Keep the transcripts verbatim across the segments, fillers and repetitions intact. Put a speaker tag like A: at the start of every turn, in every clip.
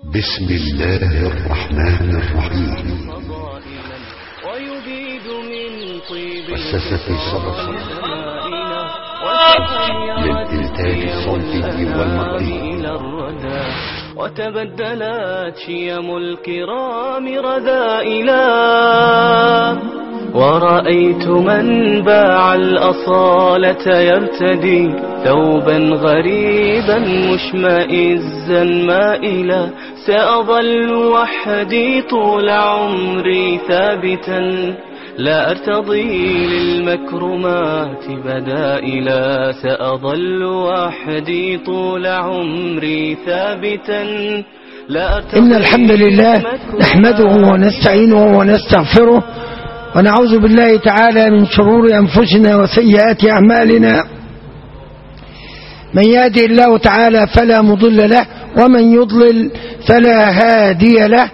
A: بسم الله الرحمن الرحيم. مؤسسة صدقة للإنتاج الصوتي والمرئي.
B: وتبدلت شيم الكرام رذائلا، ورأيت من باع الأصالة يرتدي ثوبا غريبا مشمئزا مائلا. سأظل وحدي طول عمري ثابتا، لا أرتضي للمكرمات بدائلا. سأظل وحدي طول عمري ثابتا، لا أرتضي.
C: إن الحمد لله نحمده ونستعينه ونستغفره، ونعوذ بالله تعالى من شرور أنفسنا وسيئات أعمالنا. من يهده الله تعالى فلا مضل له، ومن يضلل فلا هادي له.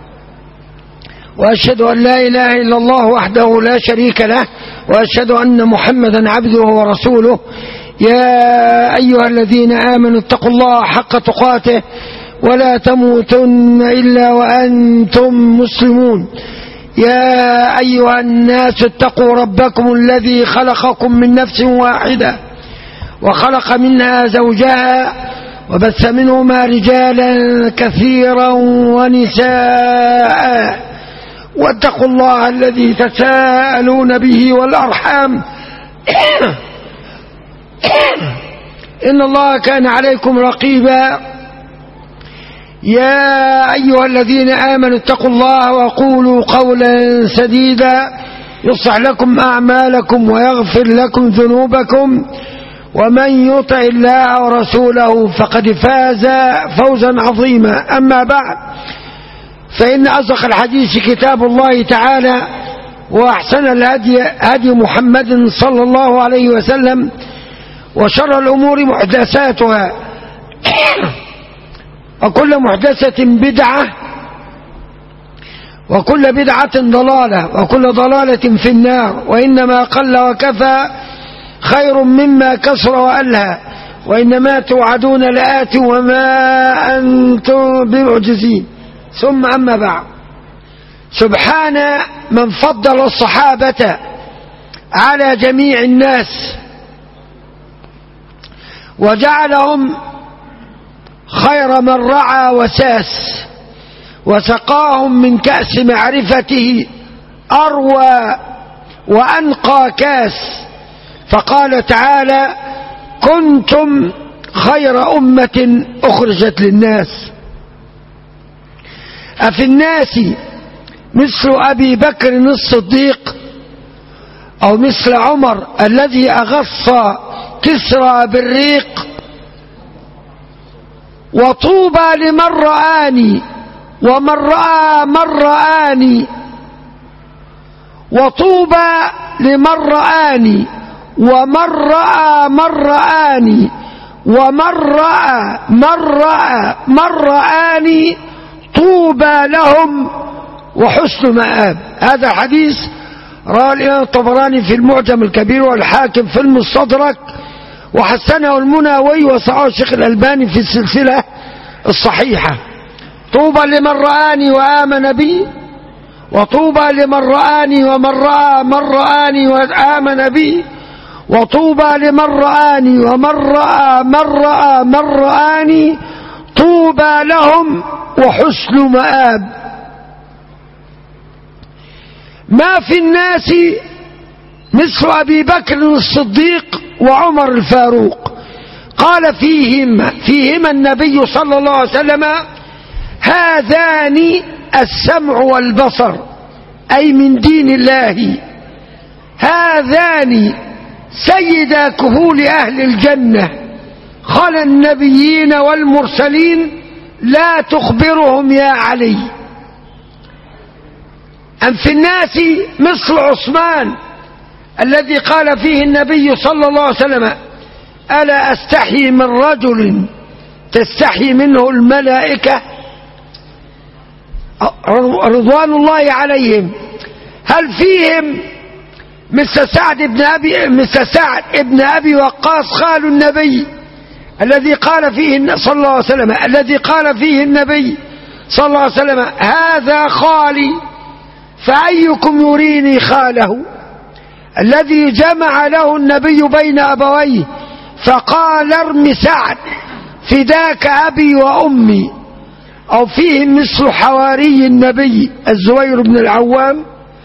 C: وأشهد أن لا إله إلا الله وحده لا شريك له، وأشهد أن محمدا عبده ورسوله. يا أيها الذين آمنوا اتقوا الله حق تقاته ولا تموتن إلا وأنتم مسلمون. يا أيها الناس اتقوا ربكم الذي خلقكم من نفس واحدة، وخلق منها زوجها، وبث منهما رجالا كثيرا ونساء. واتقوا الله الذي تساءلون به والأرحام إن الله كان عليكم رقيبا. يا أيها الذين آمنوا اتقوا الله وقولوا قولا سديدا يصلح لكم أعمالكم ويغفر لكم ذنوبكم، ومن يطع الله ورسوله فقد فاز فوزا عظيما. أما بعد، فإن أصدق الحديث كتاب الله تعالى، وأحسن الهدي هدي محمد صلى الله عليه وسلم، وشر الأمور محدثاتها، وكل محدثة بدعة، وكل بدعة ضلالة، وكل ضلالة في النار. وإنما قل وكفى خير مما كسر وألهى، وإنما توعدون لآت وما أنتم بمعجزين. ثم أما بعد، سبحان من فضل الصحابة على جميع الناس، وجعلهم خير من رعى وساس، وسقاهم من كأس معرفته أروى وأنقى كاس. فقال تعالى: كنتم خير أمة أخرجت للناس. أفي الناس مثل أبي بكر الصديق، أو مثل عمر الذي أغص كسرى بالريق؟ وطوبى لمن رآني ومن رأى من رآني، وطوبى لمن رآني ومن رأى من رآني، ومن رأى من رأى من رآني، طوبى لهم وحسن مآب. هذا حديث رواه الإمام الطبراني في المعجم الكبير، والحاكم في المستدرك، وحسنه المناوي، وصححه الشيخ الألباني في السلسلة الصحيحة. طوبى لمن رآني وآمن بي، وطوبى لمن رآني ومن رأى من رآني وآمن بي، وطوبى لمن رآني ومن رأى من رأى من رآني، طوبى لهم وحسن مآب. ما في الناس مثل أبي بكر الصديق وعمر الفاروق. قال فيهما فيهما النبي صلى الله عليه وسلم: هذان السمع والبصر، أي من دين الله. هذان سيدا كهول أهل الجنة، خلى النبيين والمرسلين، لا تخبرهم يا علي. أم في الناس مثل عثمان الذي قال فيه النبي صلى الله عليه وسلم: ألا أستحي من رجل تستحي منه الملائكة، رضوان الله عليهم. هل فيهم مثل سعد بن أبي مثل سعد بن أبي وقاص خال النبي الذي قال فيه صلى الله عليه وسلم الذي قال فيه النبي صلى الله عليه وسلم: هذا خالي فأيكم يريني خاله؟ الذي جمع له النبي بين أبويه فقال: ارم سعد فداك أبي وأمي، أو فيهم مثل حواري النبي الزبير بن العوام.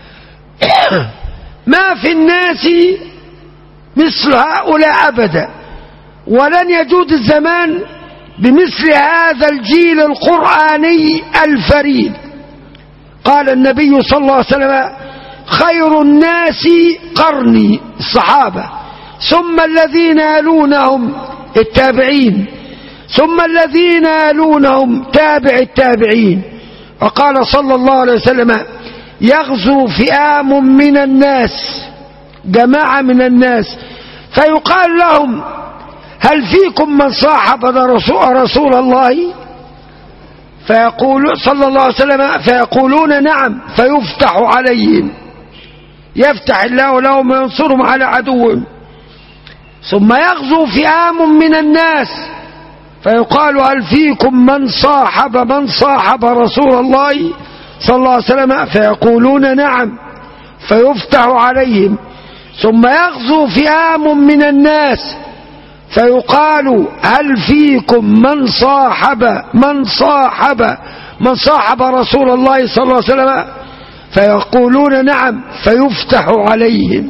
C: ما في الناس مثل هؤلاء أبدا، ولن يجود الزمان بمثل هذا الجيل القرآني الفريد. قال النبي صلى الله عليه وسلم: خير الناس قرني، الصحابة، ثم الذين يلونهم التابعين، ثم الذين يلونهم تابع التابعين. وقال صلى الله عليه وسلم: يغزو فئام من الناس، جماعة من الناس، فيقال لهم: هل فيكم من صاحب رسول الله؟ فيقول صلى الله عليه وسلم: فيقولون نعم، فيفتح عليهم، يفتح الله لهم وينصرهم على عدوهم. ثم يغزو فئام من الناس فيقال: هل فيكم من صاحب من صاحب رسول الله صلى الله عليه وسلم؟ فيقولون نعم، فيفتح عليهم. ثم يغزو فئام من الناس فيقال: هل فيكم من صاحب من صاحب من صاحب رسول الله صلى الله عليه وسلم؟ فيقولون نعم، فيفتح عليهم.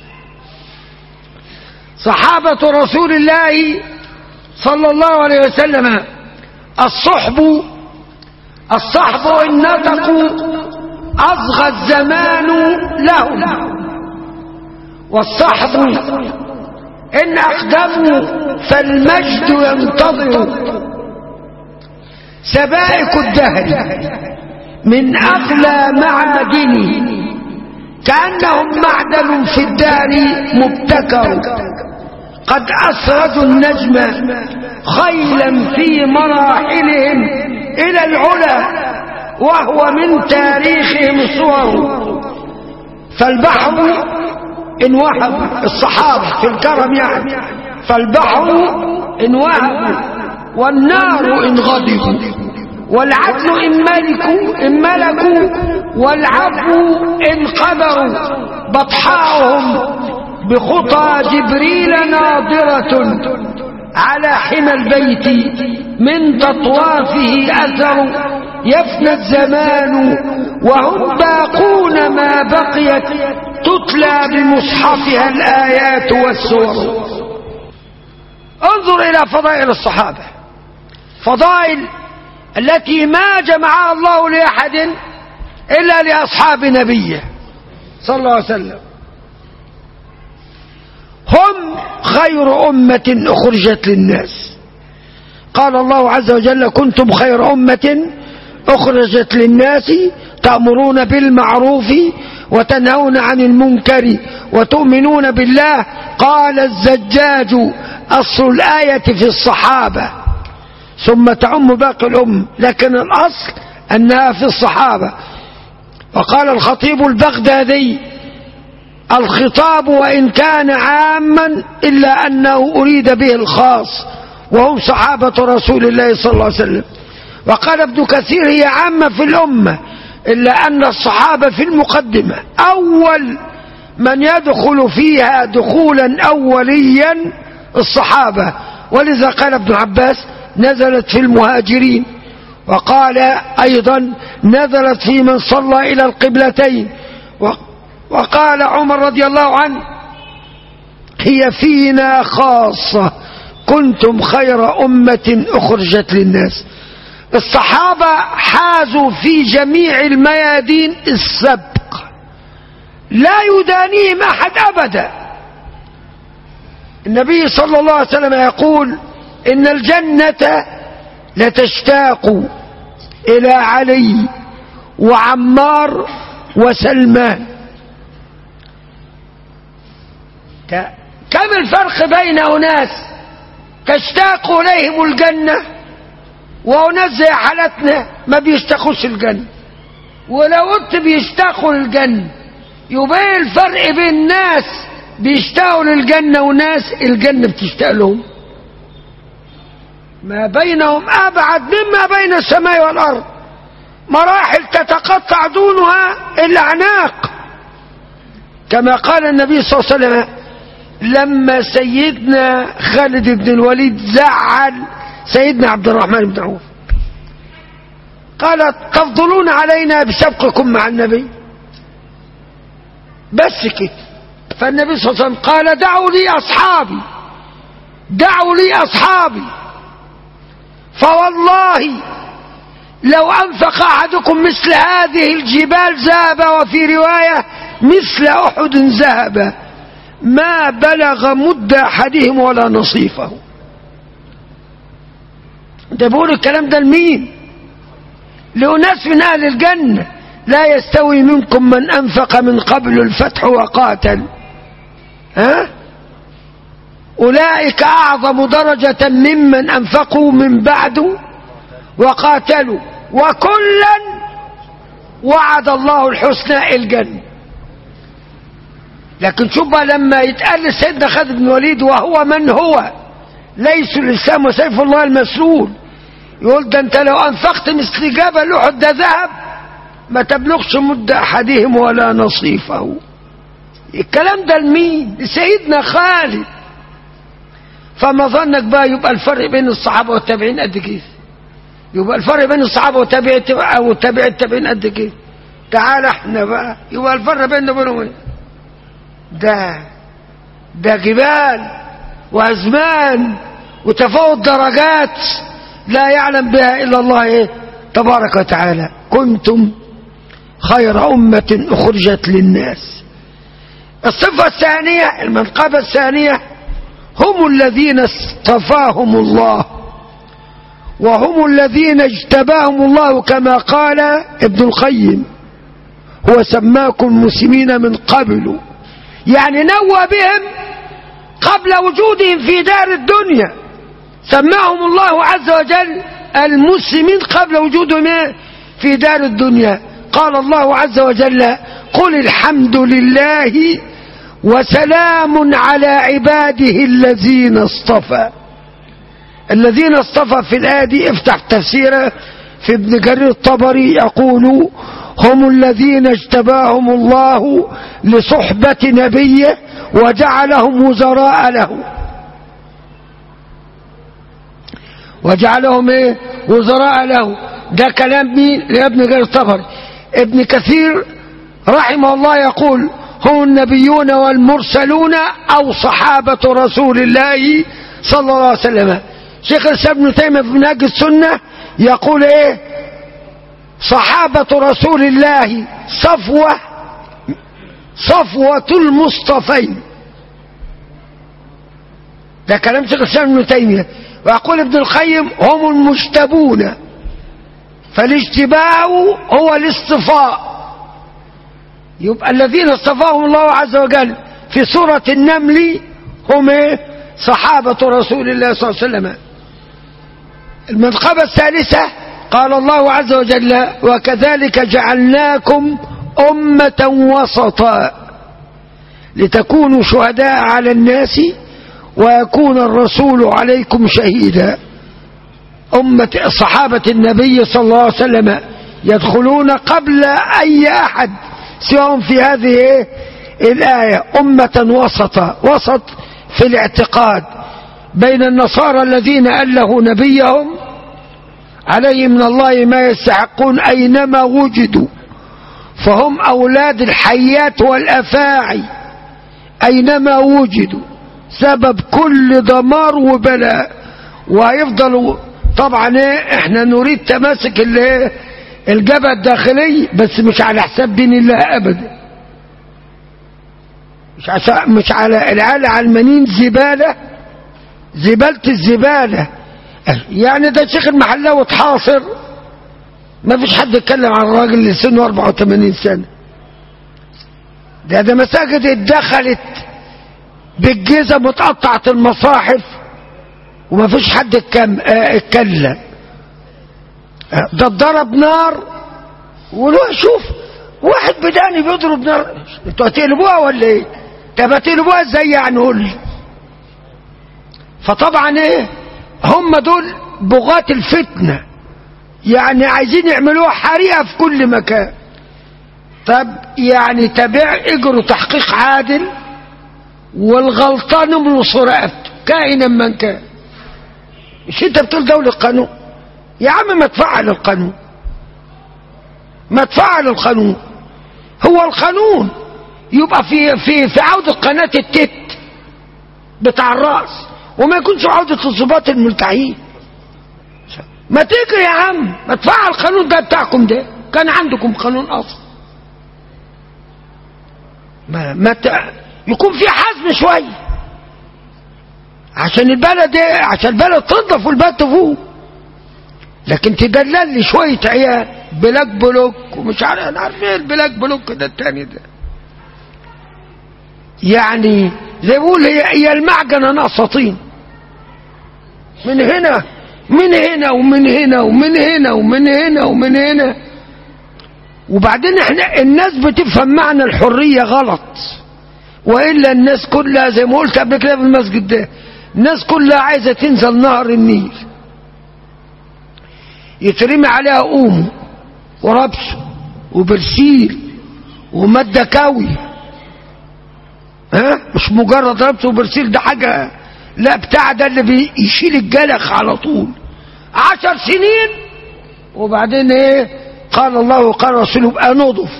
C: صحابة رسول الله صلى الله عليه وسلم الصحب الصحب إن نطقوا أصغى الزمان لهم، والصحب إن أقدموا فالمجد ينتظر. سبائك الدهر من أغلى معادن، كأنهم معدن في الدار مبتكر. قد أسردوا النجم خيلا في مراحلهم إلى العلا، وهو من تاريخهم صور. فالبحر إن وهب، الصحابة في الكرم يعني، فالبحر إن وهب، والنار إن غضبوا، والعدل إن ملكوا إن ملكوا، والعفو إن قدروا. بطحاؤهم بخطى جبريل ناظرة، على حمى البيت من تطوافه أثر. يفنى الزمان وهم باقون، ما بقيت تتلى بمصحفها الآيات والسور. انظر إلى فضائل الصحابة، فضائل التي ما جمعها الله لأحد إلا لأصحاب نبيه صلى الله عليه وسلم. هم خير أمة أخرجت للناس. قال الله عز وجل: كنتم خير أمة أخرجت للناس تأمرون بالمعروف وتنهون عن المنكر وتؤمنون بالله. قال الزجاج: أصل الآية في الصحابة ثم تعم باقي الأم، لكن الأصل أنها في الصحابة. وقال الخطيب البغدادي: الخطاب وإن كان عاما إلا أنه أريد به الخاص، وهم صحابة رسول الله صلى الله عليه وسلم. وقال ابن كثير: هي عامة في الأمة إلا أن الصحابة في المقدمة، أول من يدخل فيها دخولا أوليا الصحابة. ولذا قال ابن عباس: نزلت في المهاجرين. وقال أيضا: نزلت في من صلى إلى القبلتين. وقال عمر رضي الله عنه: هي فينا خاصة، كنتم خير أمة أخرجت للناس. الصحابة حازوا في جميع الميادين السبق، لا يدانيهم أحد أبدا. النبي صلى الله عليه وسلم يقول: إن الجنة لتشتاق إلى علي وعمار وسلمان. كم الفرق بين أناس تشتاق إليهم الجنة وأناس زي حالتنا ما بيشتاقوش الجنة. ولو قلت بيشتاقوا للجنة، يبقى الفرق بين ناس بيشتاقوا للجنة وناس الجنة بتشتاق لهم. ما بينهم أبعد مما بين السماء والأرض. مراحل تتقطع دونها الأعناق، كما قال النبي صلى الله عليه وسلم لما سيدنا خالد بن الوليد زعل سيدنا عبد الرحمن بن عوف، قال تفضلون علينا بسبقكم مع النبي؟ بس كده. فالنبي صلى الله عليه وسلم قال دعوا لي أصحابي، دعوا لي أصحابي، فوالله لو أنفق أحدكم مثل هذه الجبال ذهب، وفي رواية مثل أحد ذهب، ما بلغ مد أحدهم ولا نصيفه. ده بقول الكلام ده لمين؟ لأناس من أهل الجنة. لا يستوي منكم من أنفق من قبل الفتح وقاتل، ها؟ أولئك أعظم درجة ممن أنفقوا من بعد وقاتلوا، وكلا وعد الله الحسنى الجنة. لكن شوف بقى لما يتقال لسيدنا خالد بن الوليد وهو من هو ليس الإسلام وسيف الله المسلول، يقول ده انت لو أنفقت مثل جبل أحد ده ذهب ما تبلغش مد أحدهم ولا نصيفه. الكلام ده لمين؟ لسيدنا خالد. فما ظنك بقى يبقى الفرق بين الصحابة والتابعين قد كده؟ يبقى الفرق بين الصحابة والتابعين التابعين قد كده؟ تعال احنا بقى يبقى الفرق بيننا وبينهم ايه؟ ده ده جبال وأزمان وتفاوت درجات لا يعلم بها إلا الله ايه تبارك وتعالى. كنتم خير أمة أخرجت للناس. الصفة الثانية، المنقبة الثانية، هم الذين اصطفاهم الله وهم الذين اجتباهم الله، كما قال ابن القيم هو سماكم المسلمين من قبل، يعني نوى بهم قبل وجودهم في دار الدنيا، سماهم الله عز وجل المسلمين قبل وجودهم في دار الدنيا. قال الله عز وجل قل الحمد لله وسلام على عباده الذين اصطفى. الذين اصطفى في الآية دي افتح تفسيره في ابن جرير الطبري، يقول هم الذين اجتباهم الله لصحبة نبيه وجعلهم وزراء له. وجعلهم ايه؟ وزراء له. ده كلام مين؟ لابن جرير الطبري. ابن كثير رحمه الله يقول هم النبيون والمرسلون أو صحابة رسول الله صلى الله عليه وسلم. شيخ الإسلام ابن تيمية في منهج السنة يقول ايه؟ صحابة رسول الله صفوة صفوة المصطفين. ده كلام شيخ الإسلام ابن تيمية. ويقول ابن القيم هم المجتبون، فالاجتباء هو الاصطفاء. يبقى الذين اصطفاهم الله عز وجل في سورة النمل هم ايه؟ صحابة رسول الله صلى الله عليه وسلم. المنقبة الثالثة قال الله عز وجل وكذلك جعلناكم أمة وسطا لتكونوا شهداء على الناس ويكون الرسول عليكم شهيدا. أمة صحابة النبي صلى الله عليه وسلم يدخلون قبل أي أحد سواهم في هذه الآية أمة وسطا. وسط في الاعتقاد بين النصارى الذين ألهوا نبيهم عليه من الله ما يستحقون أينما وجدوا، فهم أولاد الحيات والأفاعي أينما وجدوا، سبب كل دمار وبلاء. وهيفضلوا طبعا ايه؟ احنا نريد تماسك الجبهة الداخلي بس مش على حساب دين الله ابدا، مش مش على العالة علمانيين زبالة، زبالة الزبالة. يعني ده شيخ المحلاوي اتحاصر ما فيش حد يتكلم عن الراجل اللي سنه أربعة وثمانين سنة. ده ده مساجد اتدخلت بالجيزة متقطعة المصاحف وما فيش حد اتكلم. ده اتضرب نار ولو شوف واحد بداني بيضرب نار، انتوا هتقلبوها ولا ايه؟ طب هتقلبوها ازاي يعني؟ قول لي. فطبعا ايه هم دول بغاة الفتنة يعني عايزين يعملوها حريقة في كل مكان. طب يعني تبع اجروا تحقيق عادل، والغلطان املص رقبته كائنا من كان. مش انت بتقول دولة قانون؟ يا عم ما تفعل القانون، ما تفعل القانون. هو القانون يبقى في في في عودة قناة التت بتاع الرأس، وما يكونش عودة الضباط الملتحين. ما تجري يا عم، ما تفعل القانون ده بتاعكم، ده كان عندكم قانون اصلا. ما, ما ت... يكون في حزم شويه عشان البلد ايه، عشان البلد تنضف والبلد تفوق. لكن تدلل لي شويه عيال بلاك بلوك ومش عارف، انا عارف ايه البلاك بلوك ده التاني ده. يعني زي بيقول هي هي المعجنه ناقصه طين، من هنا من هنا ومن هنا ومن هنا ومن هنا ومن هنا. وبعدين احنا الناس بتفهم معنى الحريه غلط، والا الناس كلها زي ما قلت قبل كده في المسجد ده، الناس كلها عايزه تنزل نهر النيل يترمي عليها اومو وربس وبرسيل وماده كاوي. ها مش مجرد ربس وبرسيل، ده حاجه لا بتاع ده اللي بيشيل الجلخ على طول. عشر سنين وبعدين ايه، قال الله وقال رسوله بقى نضف.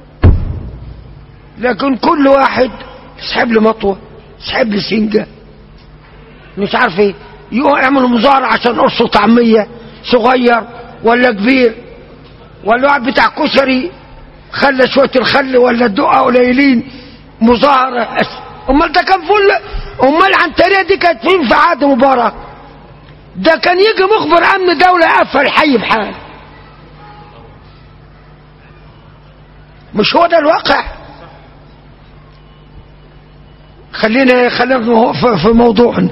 C: لكن كل واحد يسحب لي مطوه، يسحب لي سنجه، مش عارف ايه، يعملوا مظاهره عشان قرص طعميه صغير ولا كبير، ولا واحد بتاع كشري خلى شويه الخل ولا الدقه قليلين مظاهره. امال ده كان فل؟ امال العنتريه دي كانت فين في عهد مبارك؟ ده كان يجي مخبر امن دوله يقفل الحي بحال. مش هو ده الواقع؟ خلينا خلينا في موضوعنا.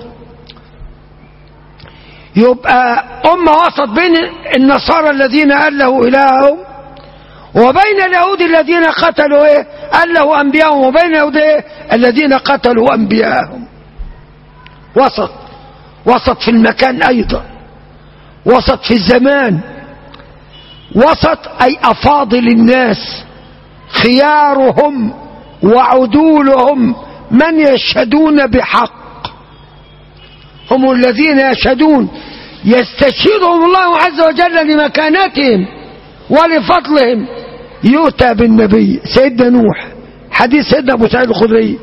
C: يبقى أمة وسط بين النصارى الذين ألهوا إلههم، وبين اليهود الذين قتلوا إيه ألهوا أنبياءهم، وبين اليهود إيه الذين قتلوا أنبياءهم. وسط، وسط في المكان أيضا، وسط في الزمان، وسط أي أفاضل الناس خيارهم وعدولهم من يشهدون بحق، هم الذين يشهدون يستشهدهم الله عز وجل لمكانتهم ولفضلهم. يؤتى بالنبي سيدنا نوح، حديث سيدنا أبو سعيد الخدري،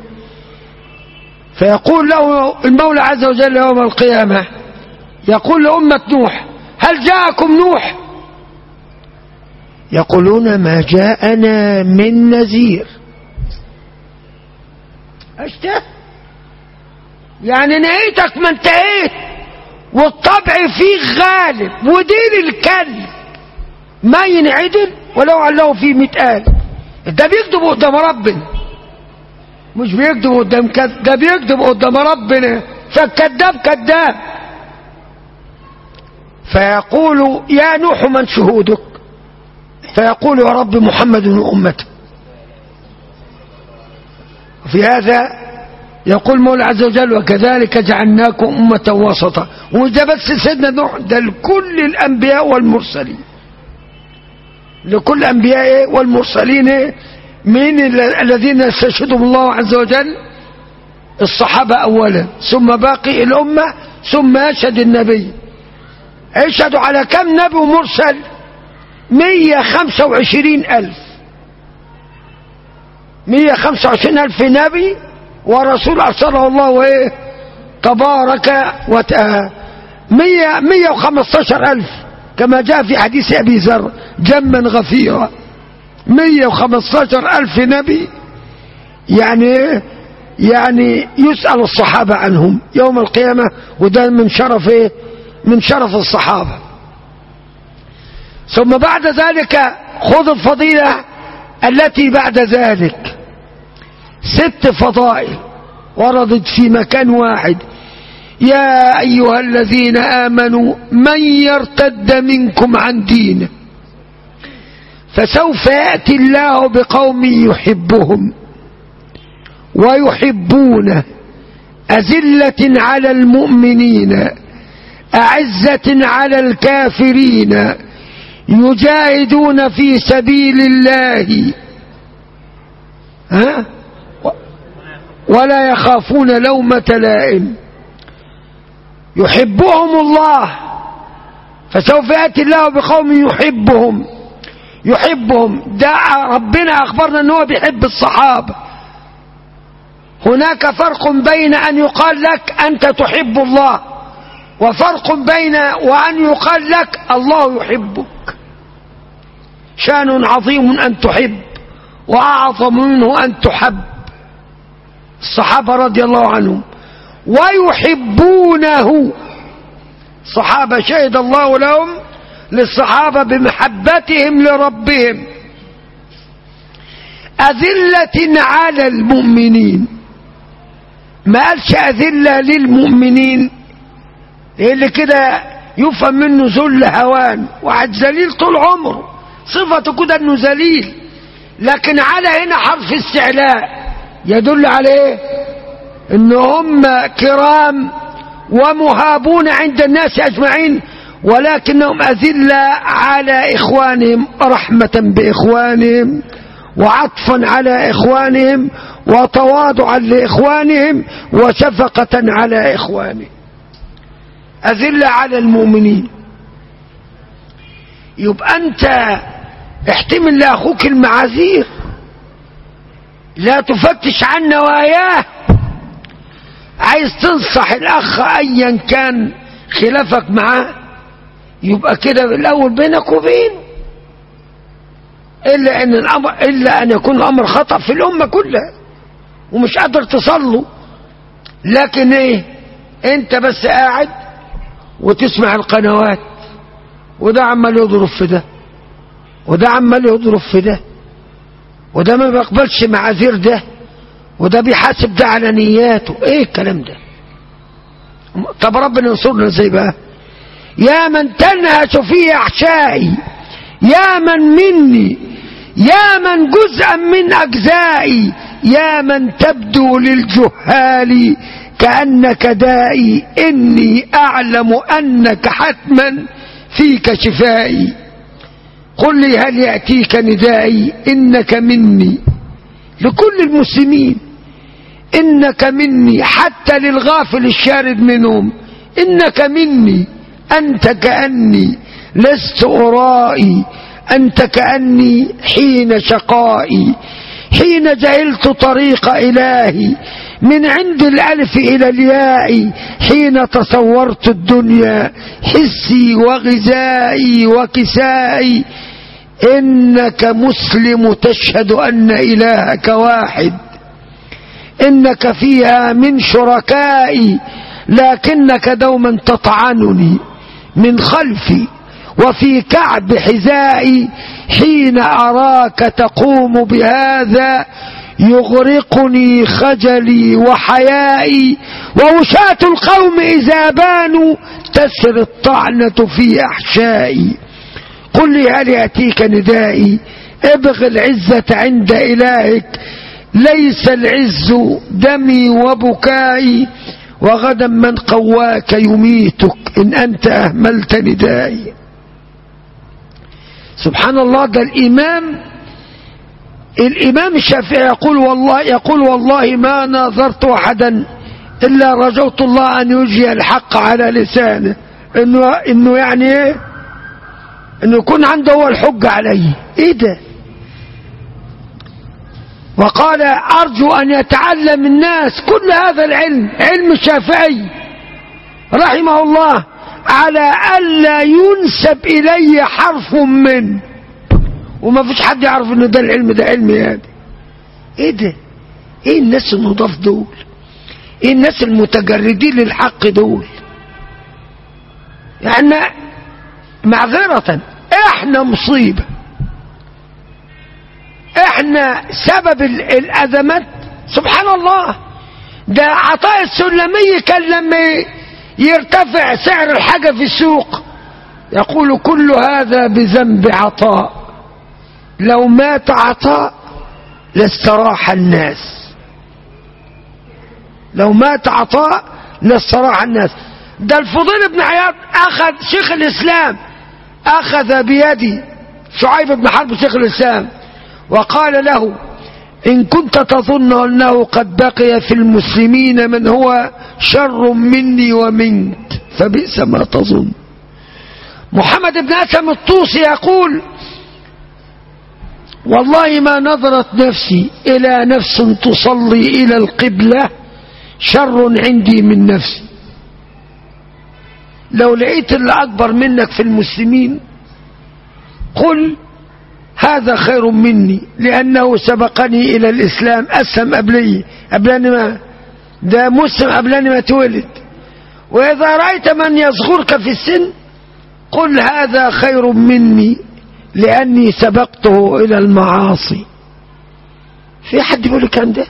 C: فيقول له المولى عز وجل يوم القيامة، يقول لأمة نوح هل جاءكم نوح؟ يقولون ما جاءنا من نذير. اشته يعني نهيتك ما انتهيت، والطبع فيه غالب، ودين الكلب ما ينعدل ولو علّه فيه مئة آلف. ده بيكذب قدام ربنا، مش بيكذب قدام كذب، ده بيكذب قدام ربنا، فالكذاب كذاب. فيقول يا نوح من شهودك؟ فيقول يا رب محمد وأمته. في هذا يقول المولى عز وجل وكذلك جعلناكم أمة وسطا. وده بس سيدنا نوح، ده لكل الأنبياء والمرسلين، لكل الأنبياء والمرسلين من الذين يستشهدهم الله عز وجل، الصحابة أولا، ثم باقي الأمة، ثم يشهد النبي. يشهدوا على كم نبي ومرسل؟ مية خمسة وعشرين ألف، مية خمسة وعشرين ألف نبي ورسول أرسله الله وإيه تبارك وتعالى. مية مية وخمستاشر ألف كما جاء في حديث أبي ذر جما غفيرا. مية وخمستاشر ألف نبي، يعني يعني يسأل الصحابة عنهم يوم القيامة، وده من شرف إيه؟ من شرف الصحابة. ثم بعد ذلك خذ الفضيلة التي بعد ذلك، ست فضائل وردت في مكان واحد. يا أيها الذين آمنوا من يرتد منكم عن دينه فسوف يأتي الله بقوم يحبهم ويحبونه أذلة على المؤمنين أعزة على الكافرين يجاهدون في سبيل الله ها ولا يخافون لومة لائم يحبهم الله فسوف يأتي الله بقوم يحبهم يحبهم ده ربنا أخبرنا أنه بيحب الصحابة. هناك فرق بين أن يقال لك أنت تحب الله وفرق بين وأن يقال لك الله يحبك. شأن عظيم أن تحب وأعظم منه أن تحب. الصحابة رضي الله عنهم ويحبونه صحابة شهد الله لهم للصحابة بمحبتهم لربهم أذلة على المؤمنين. ما قالش أذلة للمؤمنين اللي كده يفهم منه ذل هوان واحد ذليل طول عمره صفته كده انه ذليل. لكن على هنا حرف استعلاء يدل عليه ان هم كرام ومهابون عند الناس اجمعين ولكنهم أذلة على إخوانهم رحمة بإخوانهم وعطفا على إخوانهم وتواضعا لإخوانهم وشفقة على إخوانهم. أذلة على المؤمنين. يبقى أنت احتمل لأخوك المعاذير لا تفتش عن نواياه. عايز تنصح الأخ أيا كان خلافك معاه يبقى كده الأول بينك وبينه إلا أن الأمر إلا أن يكون الأمر خطأ في الأمة كلها ومش قادر تصله. لكن إيه أنت بس قاعد وتسمع القنوات وده عمال يضرب في ده وده عمال يضرب في ده وده ما بيقبلش معاذير ده وده بيحاسب ده على نياته. ايه الكلام ده؟ طب ربنا ينصرنا ازاي بقى؟ يا من تنهش في احشائي يا من مني يا من جزءا من اجزائي يا من تبدو للجهال كأنك دائي إني أعلم أنك حتما فيك شفائي. قل لي هل يأتيك ندائي إنك مني لكل المسلمين إنك مني حتى للغافل الشارد منهم إنك مني أنت كأني لست أرائي أنت كأني حين شقائي حين جهلت طريق إلهي من عند الألف إلى الياء حين تصورت الدنيا حسي وغذائي وكسائي إنك مسلم تشهد أن إلهك واحد إنك فيها من شركائي لكنك دوما تطعنني من خلفي وفي كعب حذائي حين أراك تقوم بهذا يغرقني خجلي وحيائي ووشاة القوم إذا بانوا تسري الطعنة في أحشائي. قل لي هل يأتيك ندائي ابغ العزة عند إلهك ليس العز دمي وبكائي وغدا من قواك يميتك إن أنت أهملت ندائي. سبحان الله. ده الإمام الإمام الشافعي يقول والله يقول والله ما ناظرت أحدا إلا رجوت الله أن يجري الحق على لسانه إنه إنه يعني إيه إنه يكون عنده هو الحجة عليه. إيه ده؟ وقال أرجو أن يتعلم الناس كل هذا العلم علم الشافعي رحمه الله على ألا ينسب إلي حرف منه وما فيش حد يعرف إن ده العلم ده علم يعني. إيه ده؟ إيه الناس النضاف دول؟ إيه الناس المتجردين للحق دول؟ يعني معذرة إحنا مصيبة إحنا سبب الأزمات. سبحان الله. ده عطاء السلمي كان لما يرتفع سعر الحاجة في السوق يقول كل هذا بذنب عطاء لو مات عطاء لاستراح الناس لو مات عطاء لاستراح الناس. ده الفضيل بن عياض أخذ شيخ الإسلام أخذ بيدي شعيب بن حرب شيخ الإسلام وقال له: إن كنت تظن أنه قد بقي في المسلمين من هو شر مني ومنك فبئس ما تظن. محمد بن أسلم الطوسي يقول: والله ما نظرت نفسي إلى نفس تصلي إلى القبلة شر عندي من نفسي. لو لقيت اللي أكبر منك في المسلمين قل هذا خير مني لأنه سبقني إلى الإسلام، أسلم قبلي قبلني ما ده مسلم قبلني ما تولد. وإذا رأيت من يصغرك في السن قل هذا خير مني لأني سبقته إلى المعاصي. في حد يقول الكلام ده؟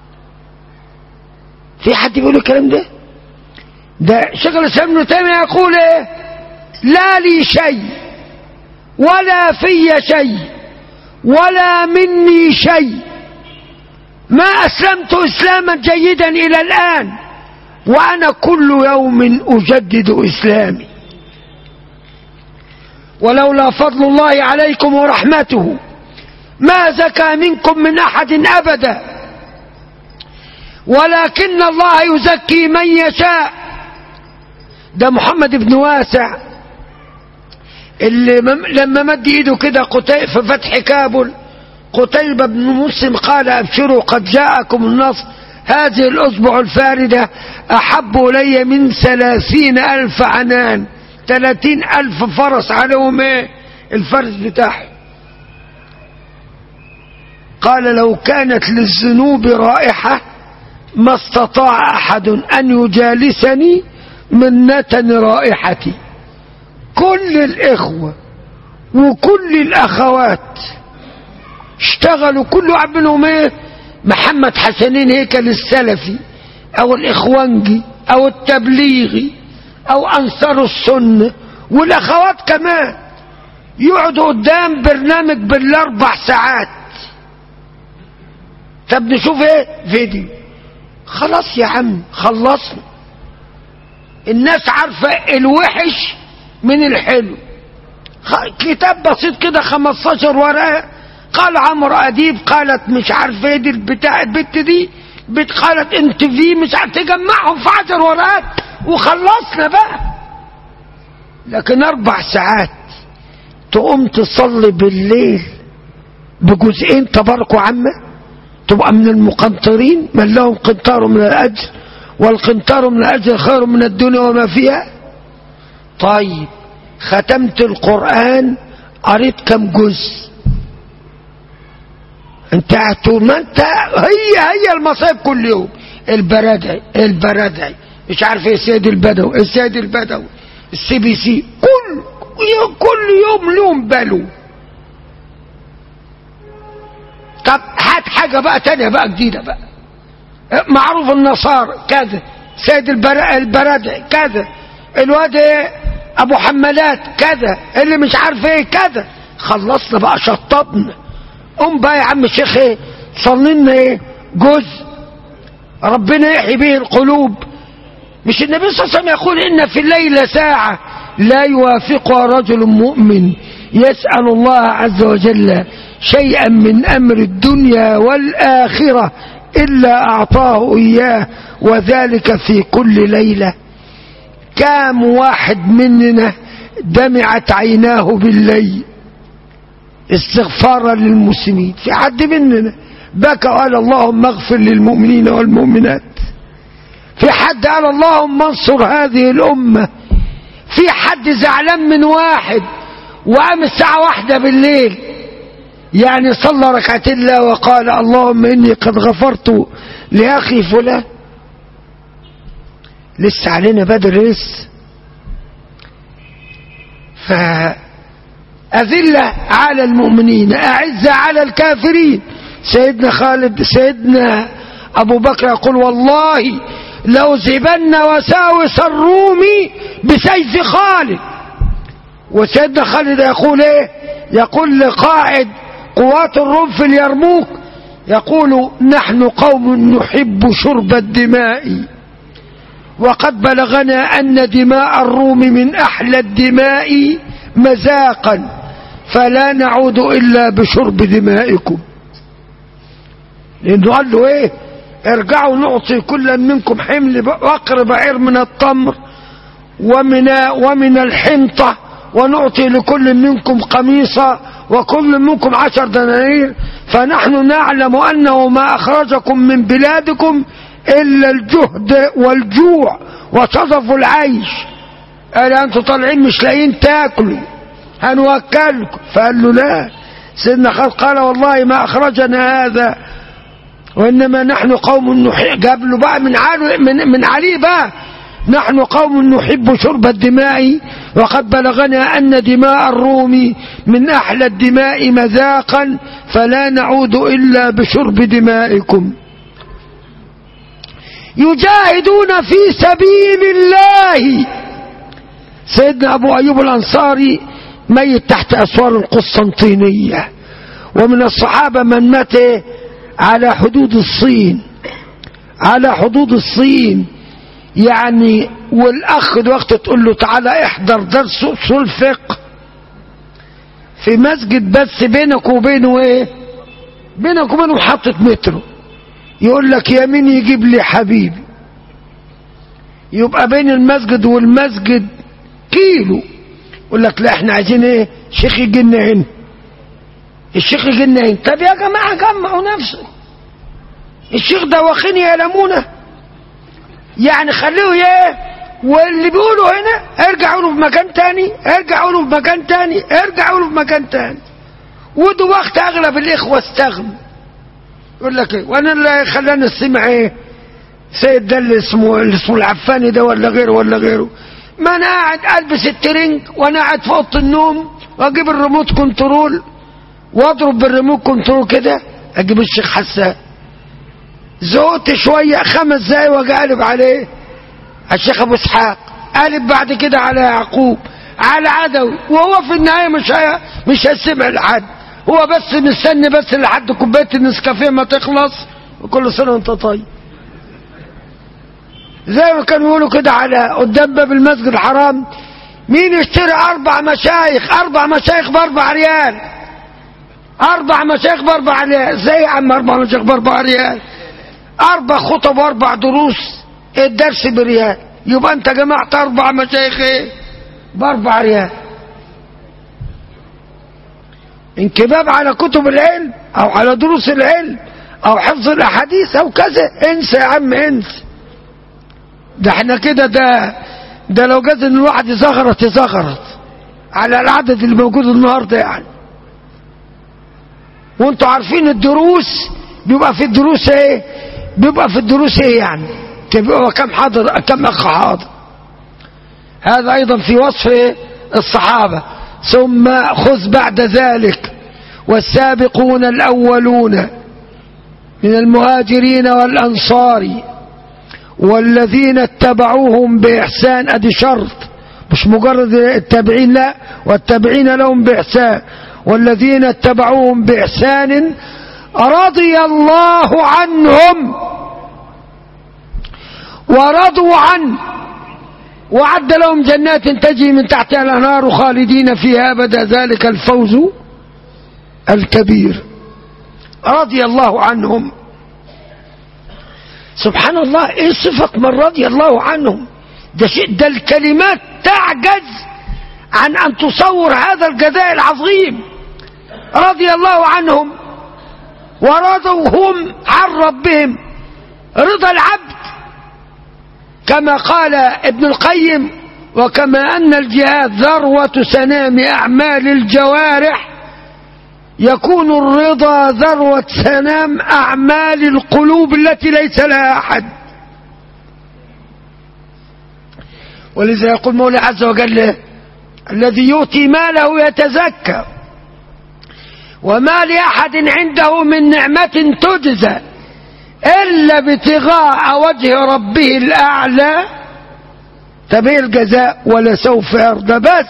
C: في حد يقول الكلام ده؟ ده شيخ الإسلام ابن تيمية يقول ايه؟ لا لي شيء ولا في شيء ولا مني شيء، ما أسلمت إسلاما جيدا إلى الآن وأنا كل يوم أجدد إسلامي. ولولا فضل الله عليكم ورحمته ما زكى منكم من أحد أبدا ولكن الله يزكي من يشاء. ده محمد بن واسع اللي لما مد ايده كده في فتح كابل قتيبة بن مسلم قال: أبشروا قد جاءكم النصر، هذه الأصبع الفاردة أحب إلي من ثلاثين ألف عنان. ثلاثين ألف فرس عليهم ايه الفرس بتاعه. قال: لو كانت للذنوب رائحة ما استطاع أحد أن يجالسني من نتن رائحتي. كل الإخوة وكل الأخوات اشتغلوا، كل واحد منهم ايه محمد حسنين هيكل السلفي أو الإخوانجي أو التبليغي أو أنصار السنة، والأخوات كمان يقعدوا قدام برنامج بالأربع ساعات. طب نشوف ايه فيديو. خلاص يا عم خلصنا. الناس عارفة الوحش من الحلو. كتاب بسيط كده خمستاشر ورقة. قال عمرو أديب قالت مش عارفة ايه دي بتاع البت دي بت قالت انت في مش عارف، تجمعهم في عشر ورقات وخلصنا بقى. لكن أربع ساعات تقوم تصلي بالليل بجزئين تبارك وعامة، تبقى من المقنطرين من لهم قنطار من الأجر والقنطار من الأجر خير من الدنيا وما فيها. طيب ختمت القرآن قريت كم جزء؟ انت طول ما انت هي هي المصايب كل يوم. البردعي البردعي مش عارف ايه السيد البدوي السيد البدوي السي بي سي كل كل يوم لهم بلو. طب هات حاجة بقى تانية بقى جديدة بقى. معروف النصارى كذا، سيد البردعي كذا، الواد ابو حمالات كذا، اللي مش عارف ايه كذا. خلصنا بقى شطبنا. قوم بقى يا عم الشيخ ايه صلي لنا ايه جزء ربنا يحيي به القلوب. مش النبي صلى الله عليه وسلم يقول ان في الليل ساعة لا يوافقها رجل مؤمن يسأل الله عز وجل شيئا من امر الدنيا والآخرة الا اعطاه اياه وذلك في كل ليلة. كام واحد مننا دمعت عيناه بالليل استغفارا للمسلمين؟ في حد مننا بكى وقال اللهم اغفر للمؤمنين والمؤمنات؟ في حد قال اللهم انصر هذه الأمة؟ في حد زعلان من واحد وقام الساعة واحدة بالليل يعني صلى ركعتين الله وقال اللهم إني قد غفرت لأخي فلان؟ لسه علينا بدر لسه. فأذلة على المؤمنين أعزة على الكافرين. سيدنا خالد سيدنا أبو بكر يقول والله لو زبن وساوس الروم بسيف خالد. وسيدنا خالد يقول ايه؟ يقول لقائد قوات الروم في اليرموك يقول نحن قوم نحب شرب الدماء وقد بلغنا أن دماء الروم من أحلى الدماء مذاقا فلا نعود إلا بشرب دمائكم. لأنه قال له إيه؟ ارجعوا نعطي كل منكم حمل وقر بعير من التمر ومن ومن الحنطة، ونعطي لكل منكم قميصا وكل منكم عشر دنانير، فنحن نعلم أنه ما أخرجكم من بلادكم إلا الجهد والجوع وشظف العيش. قال أنتوا طالعين مش لاقيين تاكلوا، هنوكلكم. فقال له لا. سيدنا خالد قال والله ما أخرجنا هذا، وإنما نحن قوم نحب. جاب له بقى من علي من, من علي بقى، نحن قوم نحب شرب الدماء، وقد بلغنا أن دماء الروم من أحلى الدماء مذاقا، فلا نعود إلا بشرب دمائكم. يجاهدون في سبيل الله. سيدنا أبو أيوب الأنصاري ميت تحت أسوار القسطنطينية، ومن الصحابة من مات على حدود الصين، على حدود الصين يعني. والأخ وقت تقول له تعالى احضر درس أصول فقه في مسجد، بس بينك وبينه ايه؟ بينك وبينه محطة مترو. يقول لك يمين يجيب لي حبيبي، يبقى بين المسجد والمسجد كيلو. يقول لك لا احنا عايزين ايه؟ الشيخ يجي لنا هنا، الشيخ يجي لنا هنا. طب يا جماعة جمعوا نفسه، الشيخ ده واخيني يا لمونة يعني، خليه ايه؟ واللي بيقولوا هنا ارجعوا له في مكان تاني، ارجعوا له في مكان تاني، ارجعوا له في مكان تاني. وده وقت اغلب الاخوة استغنوا. يقول لك ايه؟ وانا اللي خلاني استمع ايه؟ سيد ده اللي اسمه اللي اسمه العفاني ده ولا غيره ولا غيره. ما انا قاعد البس الترنج وانا قاعد في اوضه النوم، واجيب الريموت كنترول واضرب بالريموت كنترول كده، اجيب الشيخ حسان. زهقت شويه خمس دقايق واجي قالب عليه الشيخ ابو اسحاق، قالب بعد كده على يعقوب، على عدوي، وهو في النهايه مش هي مش هيسمع لحد، هو بس مستني بس لحد كوبايه النسكافيه ما تخلص، وكل سنه وانت طيب. زي ما كانوا يقولوا كده على قدام باب المسجد الحرام، مين يشتري اربع مشايخ؟ اربع مشايخ باربع ريال، اربع مشايخ باربع ريال. زي يا عم اربع مشايخ باربع ريال؟ اربع خطب واربع دروس، الدرس بريال، يبقى انت جمعت اربع مشايخ ايه؟ باربع ريال. انكباب على كتب العلم او على دروس العلم او حفظ الاحاديث او كذا، انسى يا عم انسى. ده احنا كده ده ده لو جاز ان الواحد يزغرط يزغرط على العدد اللي موجود النهارده يعني. وانتوا عارفين الدروس بيبقى في الدروس ايه؟ بيبقى في الدروس ايه يعني؟ بيبقى كم حاضر كم اخ حاضر. هذا ايضا في وصف الصحابه. ثم خذ بعد ذلك والسابقون الاولون من المهاجرين والانصار والذين اتبعوهم بإحسان. ادي شرط، مش مجرد التابعين، لا، والتابعين لهم بإحسان والذين اتبعوهم بإحسان رضي الله عنهم ورضوا عنه وعد لهم جنات تجري من تحتها الأنهار خالدين فيها أبدا، ذلك الفوز الكبير. رضي الله عنهم. سبحان الله، ايه صفة من رضي الله عنهم؟ ده شيء، ده الكلمات تعجز عن ان تصور هذا الجزاء العظيم. رضي الله عنهم ورضوا هم عن ربهم. رضا العبد كما قال ابن القيم، وكما ان الجهاد ذروة سنام اعمال الجوارح، يكون الرضا ذروة سنام أعمال القلوب التي ليس لها أحد. ولذا يقول مولى عز وجل الذي يؤتي ماله يتزكى وما لأحد عنده من نعمة تجزى إلا ابتغاء وجه ربه الأعلى. تبيه الجزاء ولسوف يرضى، بس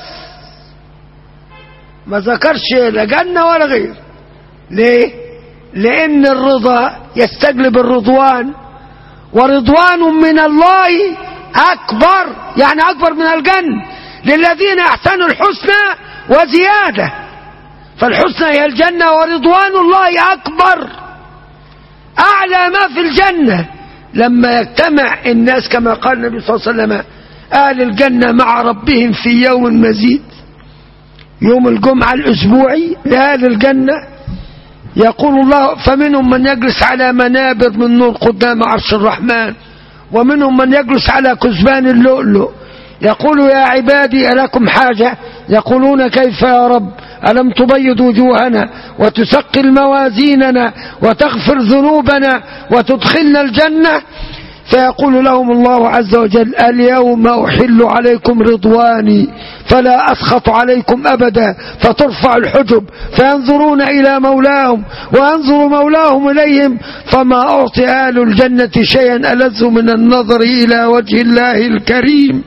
C: ما ذكرش لا جنة ولا غير. ليه؟ لأن الرضا يستجلب الرضوان، ورضوان من الله أكبر، يعني أكبر من الجنة. للذين أحسنوا الحسنى وزيادة. فالحسنى هي الجنة، ورضوان الله أكبر، أعلى ما في الجنة. لما يجتمع الناس كما قال النبي صلى الله عليه وسلم أهل الجنة مع ربهم في يوم مزيد، يوم الجمعة الأسبوعي لأهل الجنة، يقول الله فمنهم من يجلس على منابر من نور قدام عرش الرحمن، ومنهم من يجلس على كثبان اللؤلؤ، يقول يا عبادي ألكم حاجة؟ يقولون كيف يا رب؟ ألم تبيض وجوهنا وتثقل موازيننا وتغفر ذنوبنا وتدخلنا الجنة؟ فيقول لهم الله عز وجل اليوم أحل عليكم رضواني فلا أسخط عليكم أبدا، فترفع الحجب فينظرون إلى مولاهم وينظر مولاهم إليهم، فما أعطي أهل الجنة شيئا ألذ من النظر إلى وجه الله الكريم.